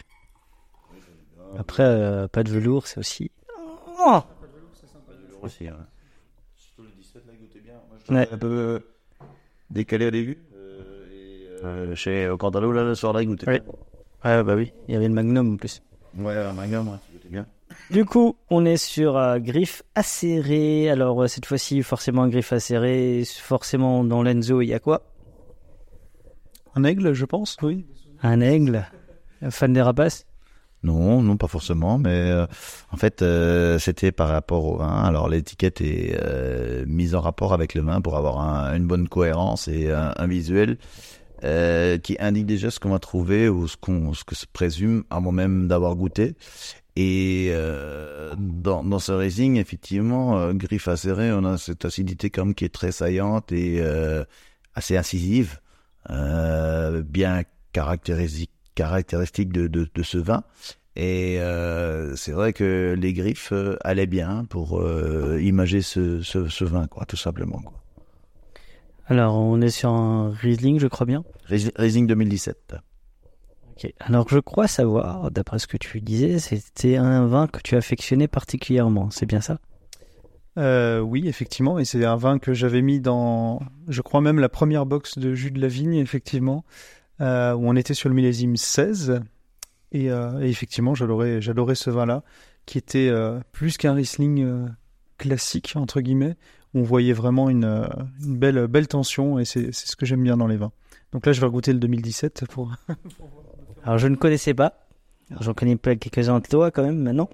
Après, pas de velours, c'est aussi... Oh, pas de velours, c'est sympa. Pas de velours aussi, hein. Surtout le 17, là, il goûtait bien. Moi, je un peu décalé au début. Chez Cordalo, là, le soir, là, il goûtait bien. Ouais, oui. Il y avait le Magnum, en plus. Ouais, un Magnum, ouais, ça goûtait bien. Du coup, on est sur griffe acérée. Alors, cette fois-ci, forcément, un griffe acéré. Forcément, dans l'Enzo, il y a quoi? Un aigle, je pense, oui. Un aigle. Fan des rapaces? Non, pas forcément, mais en fait, c'était par rapport au vin. Alors, l'étiquette est mise en rapport avec le vin pour avoir une bonne cohérence et un visuel qui indique déjà ce qu'on va trouver ou ce que se présume avant même d'avoir goûté. Et dans ce Riesling, effectivement, griffe acérée, on a cette acidité quand même qui est très saillante et assez incisive, bien caractéristique de ce vin. Et c'est vrai que les griffes allaient bien pour imager ce vin, quoi, tout simplement, quoi. Alors, on est sur un Riesling, je crois bien. Riesling 2017. Ok. Alors, je crois savoir, d'après ce que tu disais, c'était un vin que tu affectionnais particulièrement. C'est bien ça? Oui, effectivement, et c'est un vin que j'avais mis dans, je crois même la première box de jus de la vigne, effectivement, où on était sur le millésime 16, et effectivement, j'adorais ce vin-là, qui était plus qu'un Riesling classique, entre guillemets, où on voyait vraiment une belle tension, et c'est ce que j'aime bien dans les vins. Donc là, je vais goûter le 2017 pour... Alors, je ne connaissais pas. J'en connais pas quelques-uns de toi, quand même, maintenant.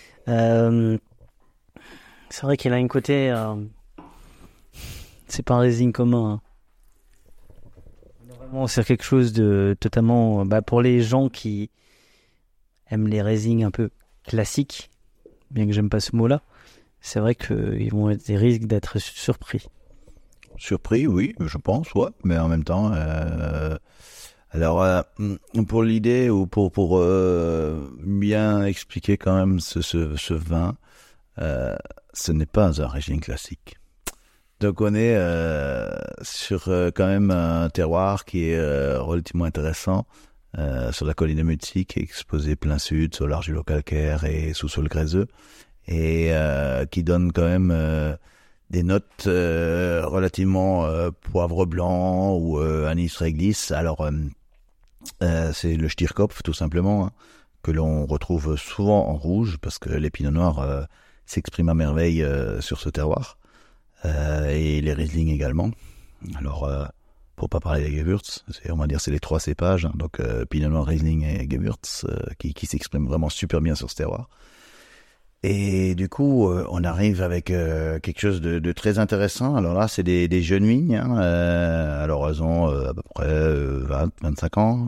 C'est vrai qu'il a un côté... c'est pas un Riesling commun. Hein. Vraiment, c'est quelque chose de totalement... pour les gens qui aiment les Riesling un peu classiques, bien que j'aime pas ce mot-là, c'est vrai qu'ils vont être des risques d'être surpris. Surpris, oui, je pense, ouais. Mais en même temps... Alors, pour l'idée, ou pour bien expliquer quand même ce vin... ce n'est pas un Riesling classique. Donc on est sur quand même un terroir qui est relativement intéressant, sur la colline de Mutsy, qui est exposée plein sud, sur l'argilo-calcaire et sous-sol gréseux, et qui donne quand même des notes relativement poivre blanc ou anis réglisse. Alors c'est le Stierkopf tout simplement, hein, que l'on retrouve souvent en rouge, parce que les pinots noirs s'exprime à merveille sur ce terroir, et les Riesling également. Alors, pour pas parler des Gewürz, on va dire c'est les trois cépages, hein, donc Pinot Noir, Riesling et Gewürz, qui s'expriment vraiment super bien sur ce terroir. Et du coup, on arrive avec quelque chose de très intéressant. Alors là, c'est des jeunes vignes, hein, alors elles ont à peu près 20-25 ans,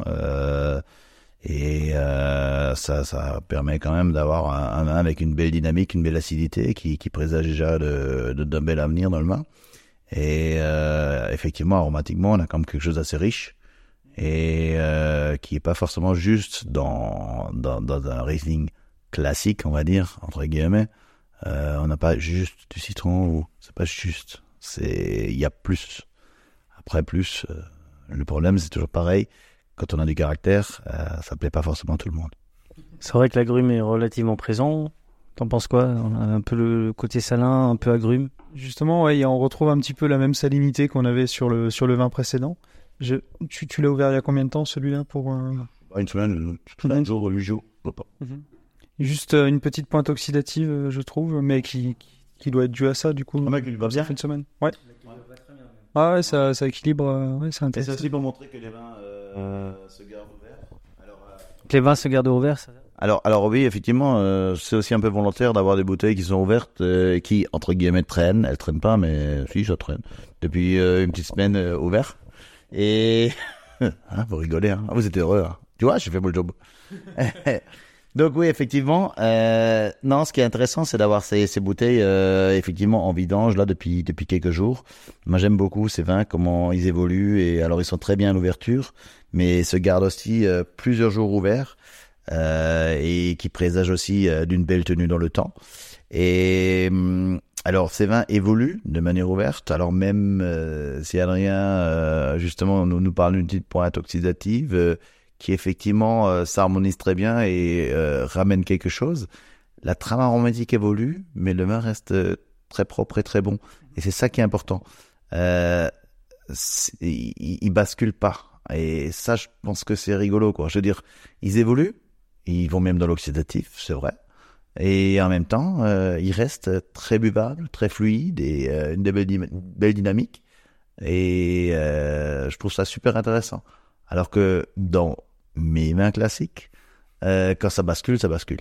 et ça permet quand même d'avoir un vin avec une belle dynamique, une belle acidité qui présage déjà d'un bel avenir dans le vin. Et effectivement, aromatiquement, on a quand même quelque chose d'assez riche et qui est pas forcément juste dans un Riesling classique, on va dire, entre guillemets. On n'a pas juste du citron, ou c'est pas juste. Il y a plus. Après plus, le problème c'est toujours pareil. Quand on a du caractère, ça plaît pas forcément à tout le monde. C'est vrai que l'agrume est relativement présent. T'en penses quoi? On a un peu le côté salin, un peu agrume. Justement, ouais, on retrouve un petit peu la même salinité qu'on avait sur le vin précédent. Tu l'as ouvert il y a combien de temps, celui-là, pour Une semaine, 8 jours, 8 jours. Juste une petite pointe oxydative, je trouve, mais qui doit être due à ça, du coup. Un mec, il va bien. Ça fait une semaine. Ouais. Ah ouais, ça équilibre. Ouais, c'est intéressant. Et c'est aussi pour montrer que les vins se gardent ouverts. Que les vins se gardent ouverts, ça... Alors oui, effectivement, c'est aussi un peu volontaire d'avoir des bouteilles qui sont ouvertes, qui, entre guillemets, traînent. Elles traînent pas, mais si, ça traîne. Depuis une petite semaine ouvert. Et... hein, vous rigolez, hein. Ah, vous êtes heureux, hein. Tu vois, j'ai fait mon job. Donc oui, effectivement, non, ce qui est intéressant, c'est d'avoir ces bouteilles effectivement en vidange là depuis quelques jours. Moi, j'aime beaucoup ces vins, comment ils évoluent, et alors ils sont très bien à l'ouverture, mais se gardent aussi plusieurs jours ouverts, et qui présagent aussi d'une belle tenue dans le temps. Et alors ces vins évoluent de manière ouverte. Alors même si Adrien justement nous parle d'une petite pointe oxydative, qui effectivement s'harmonise très bien et ramène quelque chose. La trame aromatique évolue, mais le vin reste très propre et très bon. Et c'est ça qui est important. Il bascule pas. Et ça, je pense que c'est rigolo, quoi. Je veux dire, ils évoluent, ils vont même dans l'oxydatif, c'est vrai. Et en même temps, ils restent très buvables, très fluides et une belle dynamique. Et je trouve ça super intéressant. Alors que dans mes vins classiques, quand ça bascule, ça bascule.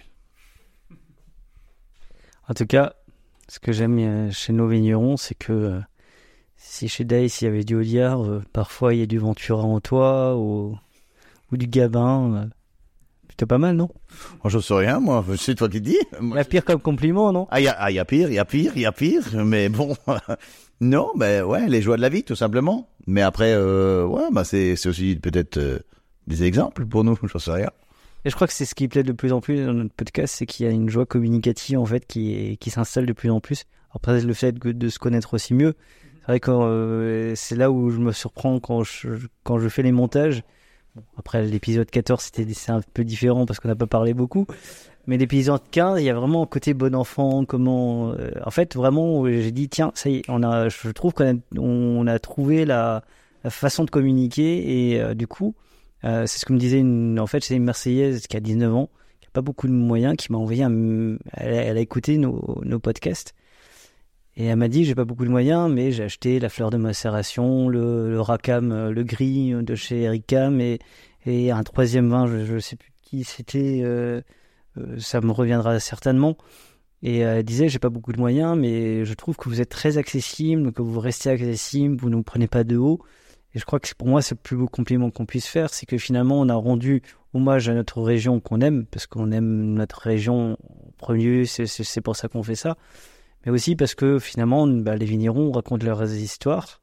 En tout cas, ce que j'aime chez nos vignerons, c'est que si chez Dace il y avait du Audiard, parfois il y a du Ventura en toit ou du Gabin. Plutôt pas mal, non? Moi, je sais rien, moi. C'est toi qui dis. Il y a pire comme compliment, non? Il y a pire. Mais bon, non, ben ouais, les joies de la vie, tout simplement. Mais après, ouais, bah c'est aussi peut-être des exemples pour nous, je sais rien. Et je crois que c'est ce qui plaît de plus en plus dans notre podcast, c'est qu'il y a une joie communicative en fait qui s'installe de plus en plus. Après le fait de se connaître aussi mieux, C'est vrai que c'est là où je me surprends quand je fais les montages. Bon, après l'épisode 14, c'est un peu différent parce qu'on n'a pas parlé beaucoup. Mais l'épisode 15, il y a vraiment un côté bon enfant, comment... en fait, vraiment, j'ai dit, tiens, ça y est, je trouve qu'on a trouvé la façon de communiquer. Et du coup, c'est ce que me disait en fait, c'est une Marseillaise qui a 19 ans, qui n'a pas beaucoup de moyens, qui m'a envoyé elle a écouté nos podcasts. Et elle m'a dit, j'ai pas beaucoup de moyens, mais j'ai acheté la fleur de macération, le Rackham, le gris de chez Ericam, et un troisième vin, je sais plus qui c'était, ça me reviendra certainement. Et elle disait, j'ai pas beaucoup de moyens, mais je trouve que vous êtes très accessible, que vous restez accessible, vous ne nous prenez pas de haut. Et je crois que pour moi, c'est le plus beau compliment qu'on puisse faire, c'est que finalement, on a rendu hommage à notre région qu'on aime, parce qu'on aime notre région en premier, c'est pour ça qu'on fait ça. Mais aussi parce que finalement, les vignerons racontent leurs histoires,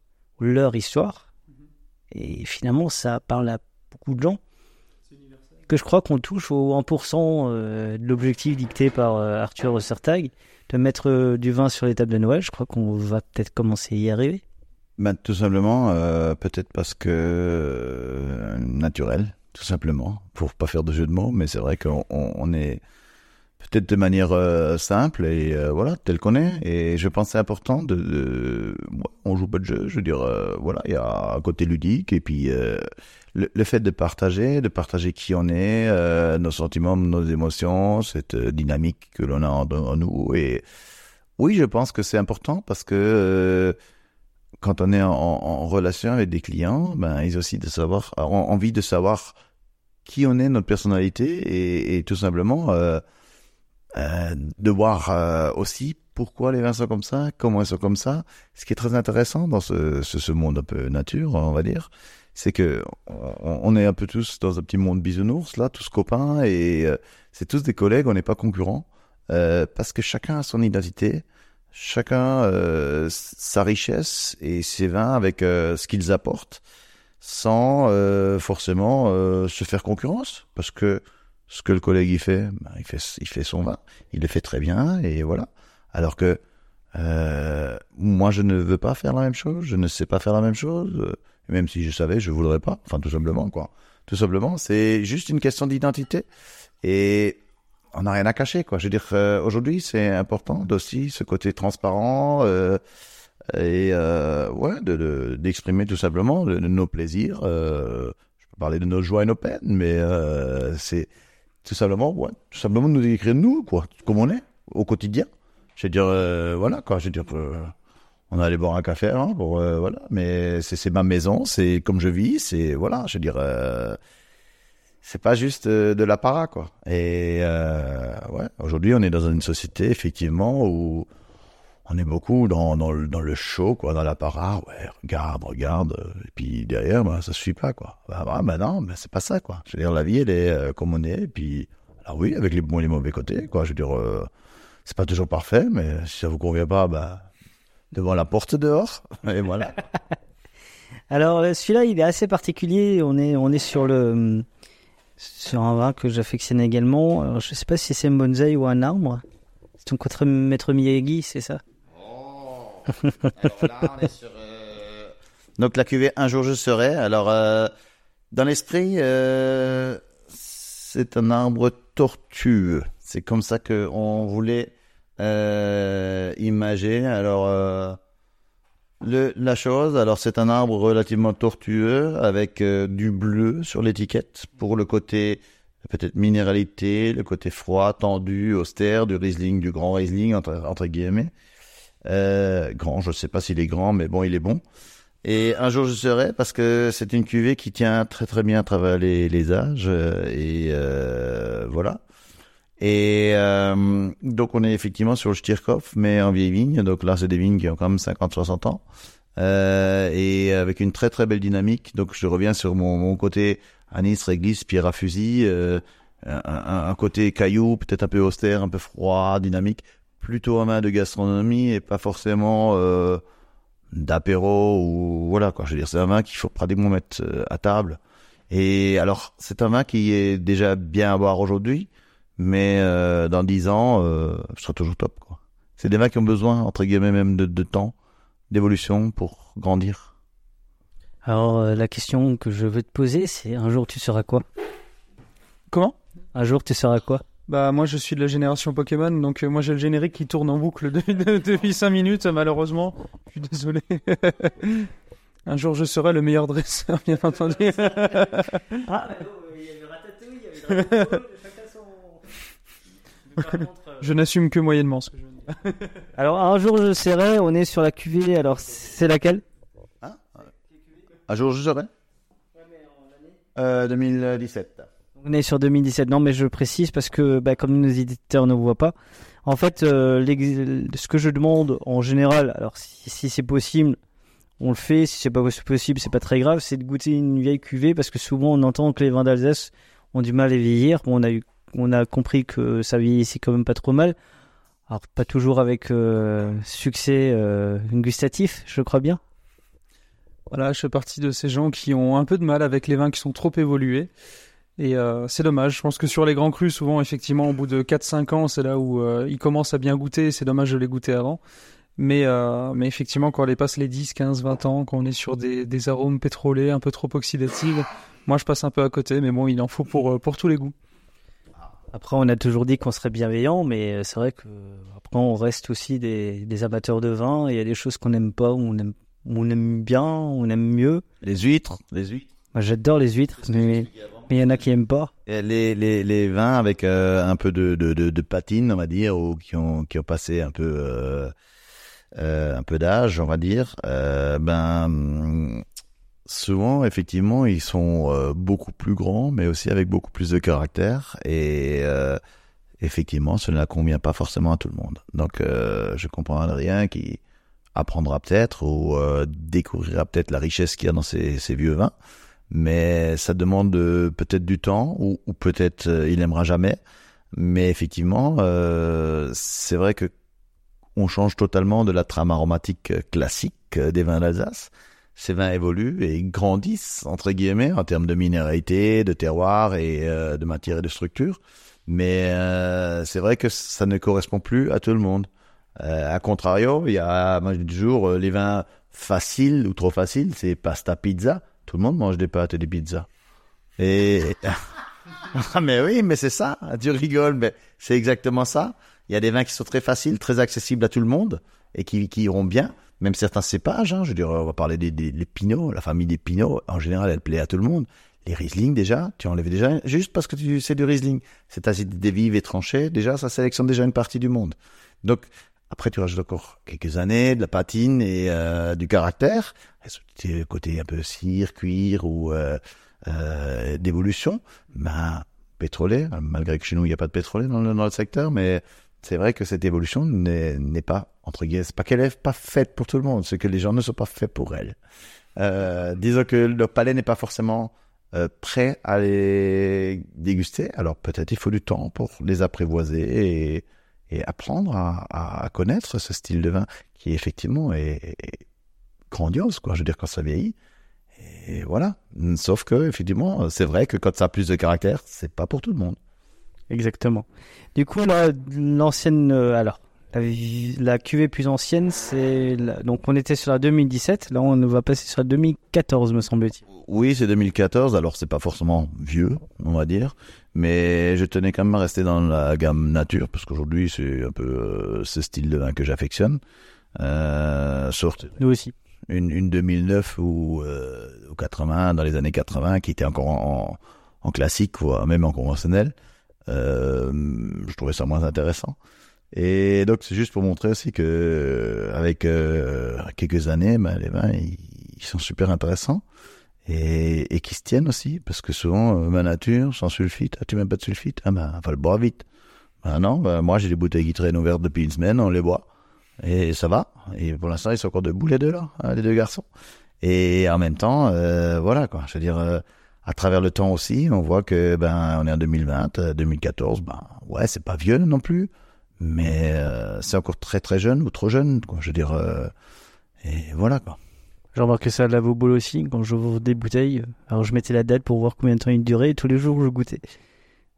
et finalement, ça parle à beaucoup de gens. Que je crois qu'on touche au 1% de l'objectif dicté par Arthur Ostertag, de mettre du vin sur les tables de Noël. Je crois qu'on va peut-être commencer à y arriver. Tout simplement, peut-être parce que naturel, tout simplement, pour pas faire de jeu de mots, mais c'est vrai qu'on est... peut-être de manière simple et voilà, tel qu'on est. Et je pense que c'est important on joue pas de jeu, je veux dire, voilà, il y a un côté ludique et puis le fait de partager qui on est, nos sentiments, nos émotions, cette dynamique que l'on a en nous. Et oui, je pense que c'est important parce que quand on est en relation avec des clients, ils ont aussi ont envie de savoir qui on est, notre personnalité et tout simplement de voir aussi pourquoi les vins sont comme ça, comment ils sont comme ça. Ce qui est très intéressant dans ce monde un peu nature, on va dire, c'est que on est un peu tous dans un petit monde bisounours, là, tous copains, et c'est tous des collègues, on n'est pas concurrents, parce que chacun a son identité, chacun sa richesse et ses vins avec ce qu'ils apportent, sans forcément se faire concurrence, parce que ce que le collègue il fait son vin, il le fait très bien et voilà. Alors que moi je ne veux pas faire la même chose, je ne sais pas faire la même chose, même si je savais, je voudrais pas. Enfin tout simplement quoi. Tout simplement, c'est juste une question d'identité et on n'a rien à cacher quoi. Je veux dire aujourd'hui c'est important aussi ce côté transparent et d'exprimer tout simplement de nos plaisirs. Je peux parler de nos joies et nos peines, mais c'est tout simplement nous décrire nous, quoi, comme on est, au quotidien. Je veux dire, voilà, quoi, je veux dire, on allait boire un café, hein, voilà, mais c'est ma maison, c'est comme je vis, c'est, voilà, je veux dire, c'est pas juste de l'apparat, quoi. Et, aujourd'hui, on est dans une société, effectivement, où on est beaucoup dans le show, quoi, dans l'apparat, regarde, et puis derrière, ça suffit pas, quoi. Non, c'est pas ça, quoi. Je veux dire, la vie, elle est comme on est, et puis, alors oui, avec les bons et les mauvais côtés, quoi. Je veux dire, c'est pas toujours parfait, mais si ça vous convient pas, devant la porte dehors, et voilà. Alors, celui-là, il est assez particulier, on est sur un vin que j'affectionne également. Alors, je sais pas si c'est un bonsaï ou un arbre. C'est ton contre maître Miyagi, c'est ça? Alors là, on est sur... Donc la cuvée Un jour je serai. Alors, dans l'esprit, c'est un arbre tortueux. C'est comme ça qu'on voulait imager. Alors, la chose, alors c'est un arbre relativement tortueux avec du bleu sur l'étiquette pour le côté peut-être minéralité, le côté froid, tendu, austère du Riesling, du grand Riesling entre guillemets. Grand, je sais pas s'il est grand, mais bon, il est bon. Et un jour je serai, parce que c'est une cuvée qui tient très très bien à travers les âges, et voilà. Et donc on est effectivement sur le Stierkopf, mais en vieille vigne, donc là c'est des vignes qui ont quand même 50-60 ans, et avec une très très belle dynamique. Donc je reviens sur mon côté anis, réglisse, pierre à fusil, un côté caillou, peut-être un peu austère, un peu froid, dynamique, plutôt en main de gastronomie et pas forcément d'apéro ou voilà quoi. Je veux dire, c'est un vin qu'il faut pratiquement mettre à table. Et alors, c'est un vin qui est déjà bien à boire aujourd'hui, mais dans 10 ans, ce sera toujours top quoi. C'est des vins qui ont besoin entre guillemets même de temps d'évolution pour grandir. Alors, la question que je veux te poser, c'est un jour tu seras quoi? Comment? Un jour tu seras quoi? Bah moi je suis de la génération Pokémon, donc moi j'ai le générique qui tourne en boucle depuis 5 minutes, malheureusement. Je suis désolé. Un jour je serai le meilleur dresseur, bien entendu. Il y avait Ratatouille, il y avait Dragon Ball, chacun son... Je n'assume que moyennement ce que je veux dire. Alors, un jour je serai, on est sur la cuvée, alors c'est laquelle? Un jour je serai 2017. On est sur 2017. Non, mais je précise parce que, comme nos éditeurs ne voient pas, en fait, ce que je demande en général, alors si c'est possible, on le fait. Si c'est pas possible, c'est pas très grave. C'est de goûter une vieille cuvée parce que souvent on entend que les vins d'Alsace ont du mal à vieillir. Bon, on a compris que ça vieillissait quand même pas trop mal. Alors pas toujours avec succès gustatif, je crois bien. Voilà, je fais partie de ces gens qui ont un peu de mal avec les vins qui sont trop évolués. Et c'est dommage. Je pense que sur les grands crus, souvent, effectivement, au bout de 4-5 ans, c'est là où ils commencent à bien goûter. C'est dommage de les goûter avant. Mais effectivement, quand on les passe les 10, 15, 20 ans, quand on est sur des arômes pétrolés, un peu trop oxydatifs, moi, je passe un peu à côté. Mais bon, il en faut pour tous les goûts. Après, on a toujours dit qu'on serait bienveillant, mais c'est vrai que après, on reste aussi des amateurs de vin. Et il y a des choses qu'on n'aime pas, on aime bien, on aime mieux. Les huîtres. Moi, j'adore les huîtres, mais il y en a qui aiment pas. Et les vins avec un peu de patine, on va dire, ou qui ont passé un peu d'âge, on va dire. Souvent, effectivement, ils sont beaucoup plus grands, mais aussi avec beaucoup plus de caractère. Et effectivement, cela ne convient pas forcément à tout le monde. Donc, je comprends Adrien qui apprendra peut-être ou découvrira peut-être la richesse qu'il y a dans ces vieux vins. Mais ça demande peut-être du temps ou peut-être il n'aimera jamais. Mais effectivement, c'est vrai que on change totalement de la trame aromatique classique des vins d'Alsace. Ces vins évoluent et grandissent, entre guillemets, en termes de minéralité, de terroir et de matière et de structure. Mais c'est vrai que ça ne correspond plus à tout le monde. À contrario, il y a, moi je dis toujours, les vins faciles ou trop faciles, c'est pasta, pizza. Tout le monde mange des pâtes et des pizzas. Et mais oui, mais c'est ça. Tu rigoles, mais c'est exactement ça. Il y a des vins qui sont très faciles, très accessibles à tout le monde et qui iront bien. Même certains cépages, hein. Je veux dire, on va parler des Pinots, la famille des Pinots. En général, elle plaît à tout le monde. Les Riesling, déjà, tu enlèves déjà juste parce que c'est du Riesling. Cette acidité vive et tranchée, déjà, ça sélectionne déjà une partie du monde. Donc après, tu rajoutes encore quelques années, de la patine et du caractère, côté un peu cire, cuir ou d'évolution. Pétrolé, malgré que chez nous, il n'y a pas de pétrolé dans le secteur, mais c'est vrai que cette évolution n'est pas, entre guillemets, c'est pas qu'elle n'est pas faite pour tout le monde, c'est que les gens ne sont pas faits pour elle. Disons que leur palais n'est pas forcément prêt à les déguster, alors peut-être il faut du temps pour les apprivoiser et apprendre à connaître ce style de vin qui effectivement est grandiose, quoi. Je veux dire, quand ça vieillit. Et voilà. Sauf que, effectivement, c'est vrai que quand ça a plus de caractère, c'est pas pour tout le monde. Exactement. Du coup, là, l'ancienne, la cuvée plus ancienne, donc on était sur la 2017. Là, on va passer sur la 2014, me semble-t-il. Oui, c'est 2014. Alors, c'est pas forcément vieux, on va dire. Mais je tenais quand même à rester dans la gamme nature, parce qu'aujourd'hui, c'est un peu ce style de vin que j'affectionne. Nous aussi. Une 2009 ou 80, dans les années 80, qui était encore en classique, voire même en conventionnel. Je trouvais ça moins intéressant. Et donc, c'est juste pour montrer aussi que avec quelques années, les vins, ils sont super intéressants. Et qui se tiennent aussi, parce que souvent, ma nature, sans sulfite, tu mets pas de sulfite, faut le boire vite. Non, moi j'ai des bouteilles qui traînent ouvertes depuis une semaine, on les boit, et ça va. Et pour l'instant, ils sont encore debout les deux là, les deux garçons. Et en même temps, voilà quoi. Je veux dire, à travers le temps aussi, on voit que on est en 2020, 2014, ouais, c'est pas vieux non plus, mais c'est encore très très jeune ou trop jeune, quoi. Je veux dire, et voilà quoi. J'ai remarqué ça à la Vauboul aussi, quand j'ouvre des bouteilles. Alors je mettais la date pour voir combien de temps il durait, et tous les jours je goûtais.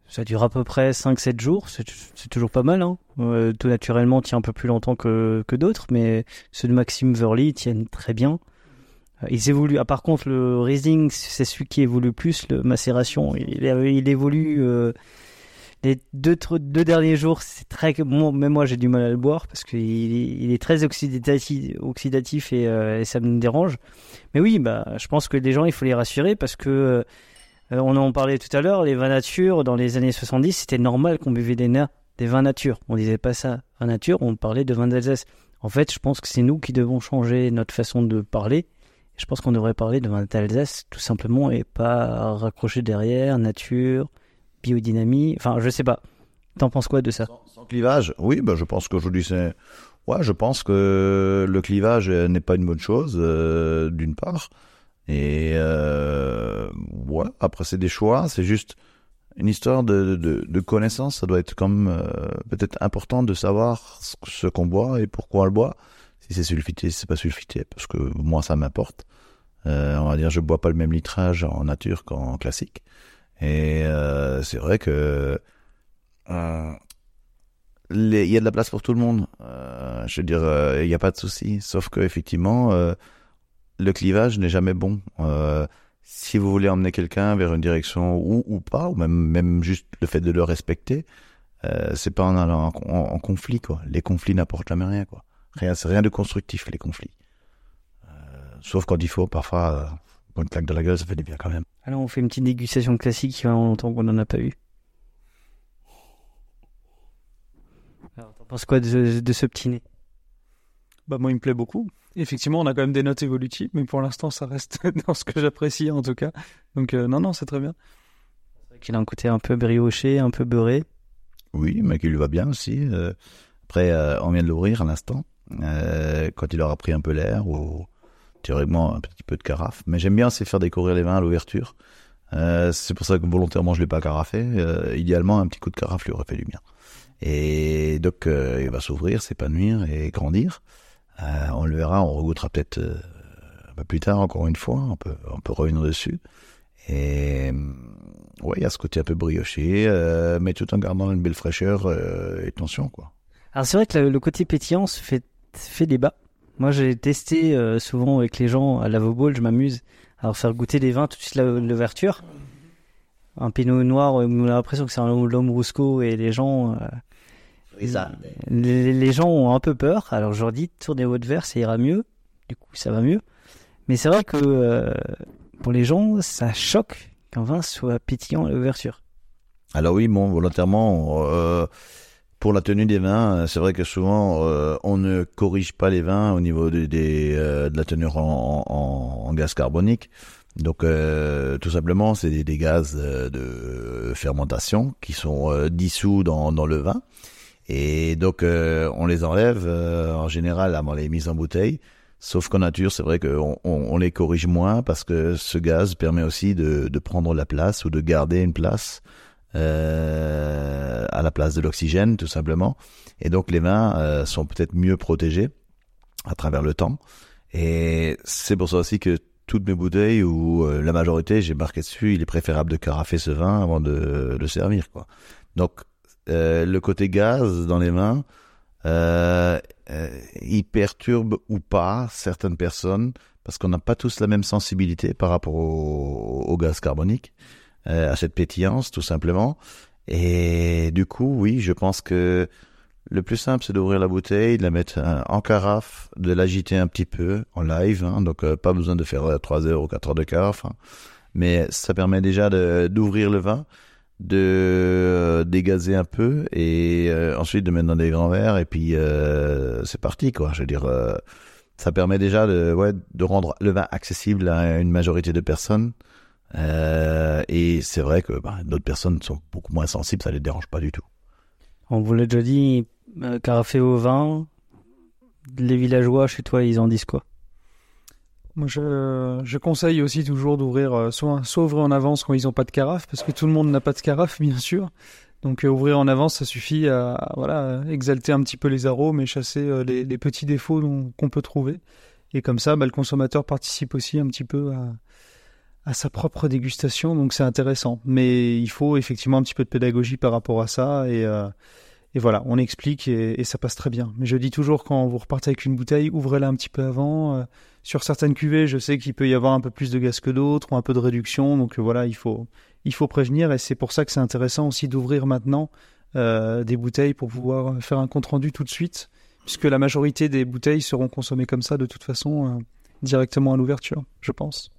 Ça dure à peu près 5-7 jours, c'est toujours pas mal. Hein. Tout naturellement tient un peu plus longtemps que d'autres, mais ceux de Maxime Verly tiennent très bien. Ils évoluent. Ah, par contre, le Riesling, c'est celui qui évolue plus, le macération. Il évolue les deux derniers jours, c'est très... Même moi, j'ai du mal à le boire parce qu'il est très oxydatif et ça me dérange. Mais oui, je pense que les gens, il faut les rassurer parce que... on en parlait tout à l'heure, les vins nature, dans les années 70, c'était normal qu'on buvait des vins nature. On disait pas ça, vin nature, on parlait de vin d'Alsace. En fait, je pense que c'est nous qui devons changer notre façon de parler. Je pense qu'on devrait parler de vin d'Alsace, tout simplement, et pas raccrocher derrière, nature, biodynamie. Enfin, je sais pas. T'en penses quoi de ça ? Sans clivage, oui, je pense qu'aujourd'hui c'est... Ouais, je pense que le clivage n'est pas une bonne chose, d'une part. Et ouais, après c'est des choix, c'est juste une histoire de connaissance. Ça doit être quand même peut-être important de savoir ce qu'on boit et pourquoi on le boit. Si c'est sulfité, si c'est pas sulfité, parce que moi ça m'importe. On va dire, je bois pas le même litrage en nature qu'en classique. Et c'est vrai que il y a de la place pour tout le monde. Je veux dire, il n'y a pas de souci. Sauf que effectivement, le clivage n'est jamais bon. Si vous voulez emmener quelqu'un vers une direction ou pas, ou même juste le fait de le respecter, c'est pas en allant en conflit, quoi. Les conflits n'apportent jamais rien, quoi. C'est rien de constructif, les conflits. Sauf quand il faut, parfois, pour une claque de la gueule, ça fait du bien quand même. Alors, on fait une petite dégustation classique, il y a longtemps qu'on n'en a pas eu. Alors, t'en penses quoi de ce petit nez ? Moi, il me plaît beaucoup. Effectivement, on a quand même des notes évolutives, mais pour l'instant, ça reste dans ce que j'apprécie, en tout cas. Donc, non, c'est très bien. C'est vrai qu'il a un côté un peu brioché, un peu beurré. Oui, mais qui lui va bien aussi. Après, on vient de l'ouvrir à l'instant, quand il aura pris un peu l'air, ou théoriquement un petit peu de carafe. Mais j'aime bien aussi faire découvrir les vins à l'ouverture. C'est pour ça que volontairement, je ne l'ai pas carafé. Idéalement, un petit coup de carafe lui aurait fait du bien. Et donc, il va s'ouvrir, s'épanouir et grandir. On le verra, on regoutera peut-être un peu plus tard, encore une fois, on peut revenir dessus. Et ouais, il y a ce côté un peu brioché, mais tout en gardant une belle fraîcheur et tension, quoi. Alors c'est vrai que le côté pétillant se fait débat. Moi, j'ai testé souvent avec les gens à la Vauboul, je m'amuse à leur faire goûter des vins tout de suite l'ouverture. Un pinot noir, on a l'impression que c'est un Lambrusco et les gens... Les gens ont un peu peur, alors je leur dis tournez votre verre, ça ira mieux, du coup ça va mieux. Mais c'est vrai que pour les gens, ça choque qu'un vin soit pétillant à l'ouverture. Alors oui, volontairement, pour la tenue des vins, c'est vrai que souvent on ne corrige pas les vins au niveau de la teneur en gaz carbonique. Donc tout simplement, c'est des gaz de fermentation qui sont dissous dans le vin. Et donc, on les enlève en général avant les mises en bouteille. Sauf qu'en nature, c'est vrai qu'on les corrige moins parce que ce gaz permet aussi de prendre la place ou de garder une place à la place de l'oxygène, tout simplement. Et donc, les vins sont peut-être mieux protégés à travers le temps. Et c'est pour ça aussi que toutes mes bouteilles, ou la majorité, j'ai marqué dessus, il est préférable de carafer ce vin avant de le servir, quoi. Donc, le côté gaz dans les vins, il perturbe ou pas certaines personnes parce qu'on n'a pas tous la même sensibilité par rapport au gaz carbonique, à cette pétillance tout simplement. Et du coup, oui, je pense que le plus simple, c'est d'ouvrir la bouteille, de la mettre en carafe, de l'agiter un petit peu en live, hein, donc pas besoin de faire 3 heures ou 4 heures de carafe, hein, mais ça permet déjà d'ouvrir le vin, de dégazer un peu et ensuite de mettre dans des grands verres et puis c'est parti, quoi. Je veux dire, ça permet déjà de rendre le vin accessible à une majorité de personnes et c'est vrai que d'autres personnes sont beaucoup moins sensibles, ça les dérange pas du tout. On vous l'a déjà dit, carafé au vin, les villageois chez toi ils en disent quoi? Moi, je conseille aussi toujours d'ouvrir, soit ouvrir en avance quand ils n'ont pas de carafe, parce que tout le monde n'a pas de carafe, bien sûr. Donc, ouvrir en avance, ça suffit à exalter un petit peu les arômes et chasser les petits défauts qu'on peut trouver. Et comme ça, le consommateur participe aussi un petit peu à sa propre dégustation, donc c'est intéressant. Mais il faut effectivement un petit peu de pédagogie par rapport à ça, et voilà, on explique et ça passe très bien. Mais je dis toujours, quand vous repartez avec une bouteille, ouvrez-la un petit peu avant. Sur certaines cuvées, je sais qu'il peut y avoir un peu plus de gaz que d'autres, ou un peu de réduction, donc voilà, il faut prévenir, et c'est pour ça que c'est intéressant aussi d'ouvrir maintenant des bouteilles pour pouvoir faire un compte-rendu tout de suite, puisque la majorité des bouteilles seront consommées comme ça de toute façon, directement à l'ouverture, je pense.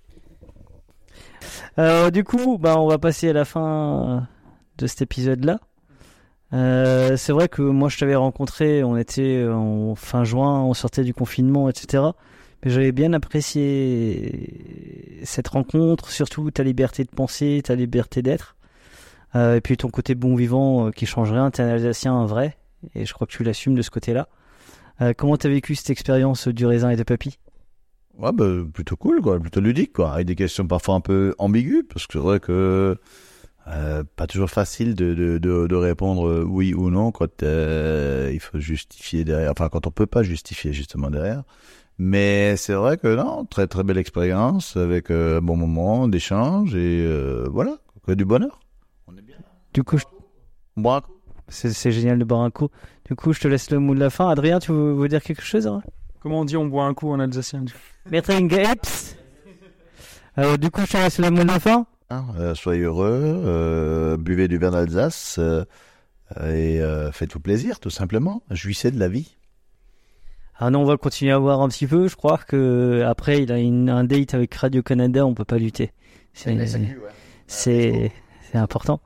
Du coup, on va passer à la fin de cet épisode-là. C'est vrai que moi je t'avais rencontré, on était en fin juin, on sortait du confinement, etc. Mais j'avais bien apprécié cette rencontre, surtout ta liberté de penser, ta liberté d'être. Et puis ton côté bon vivant qui change rien, t'es un Alsacien un vrai, et je crois que tu l'assumes de ce côté-là. Comment t'as vécu cette expérience du raisin et de papy? Ouais, plutôt cool, quoi, plutôt ludique, quoi, avec des questions parfois un peu ambiguës, parce que c'est vrai que pas toujours facile de répondre oui ou non quand il faut justifier derrière, enfin quand on peut pas justifier justement derrière. Mais c'est vrai que non, très très belle expérience avec un bon moment d'échange et voilà, que du bonheur. On est bien. Du coup, Bon, c'est génial de boire un coup. Du coup, je te laisse le mot de la fin. Adrien, tu veux dire quelque chose, hein? Comment on dit on boit un coup en alsacien? Maître Ingeps. Du coup, je te laisse le mot de la fin. Soyez heureux, buvez du vin d'Alsace et faites-vous plaisir, tout simplement. Jouissez de la vie. Ah non, on va continuer à voir un petit peu. Je crois que après, il a un date avec Radio-Canada, on peut pas lutter. C'est important.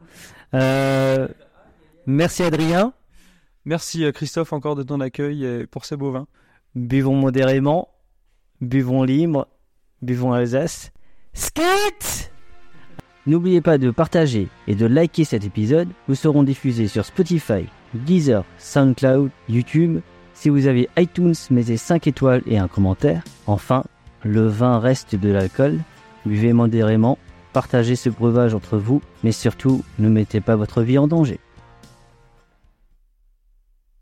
Merci Adrien. Merci Christophe encore de ton accueil et pour ces beaux vins. Buvons modérément, buvons libre, buvons Alsace. Skate! N'oubliez pas de partager et de liker cet épisode. Nous serons diffusés sur Spotify, Deezer, SoundCloud, YouTube. Si vous avez iTunes, mettez 5 étoiles et un commentaire. Enfin, le vin reste de l'alcool. Buvez modérément, partagez ce breuvage entre vous, mais surtout, ne mettez pas votre vie en danger.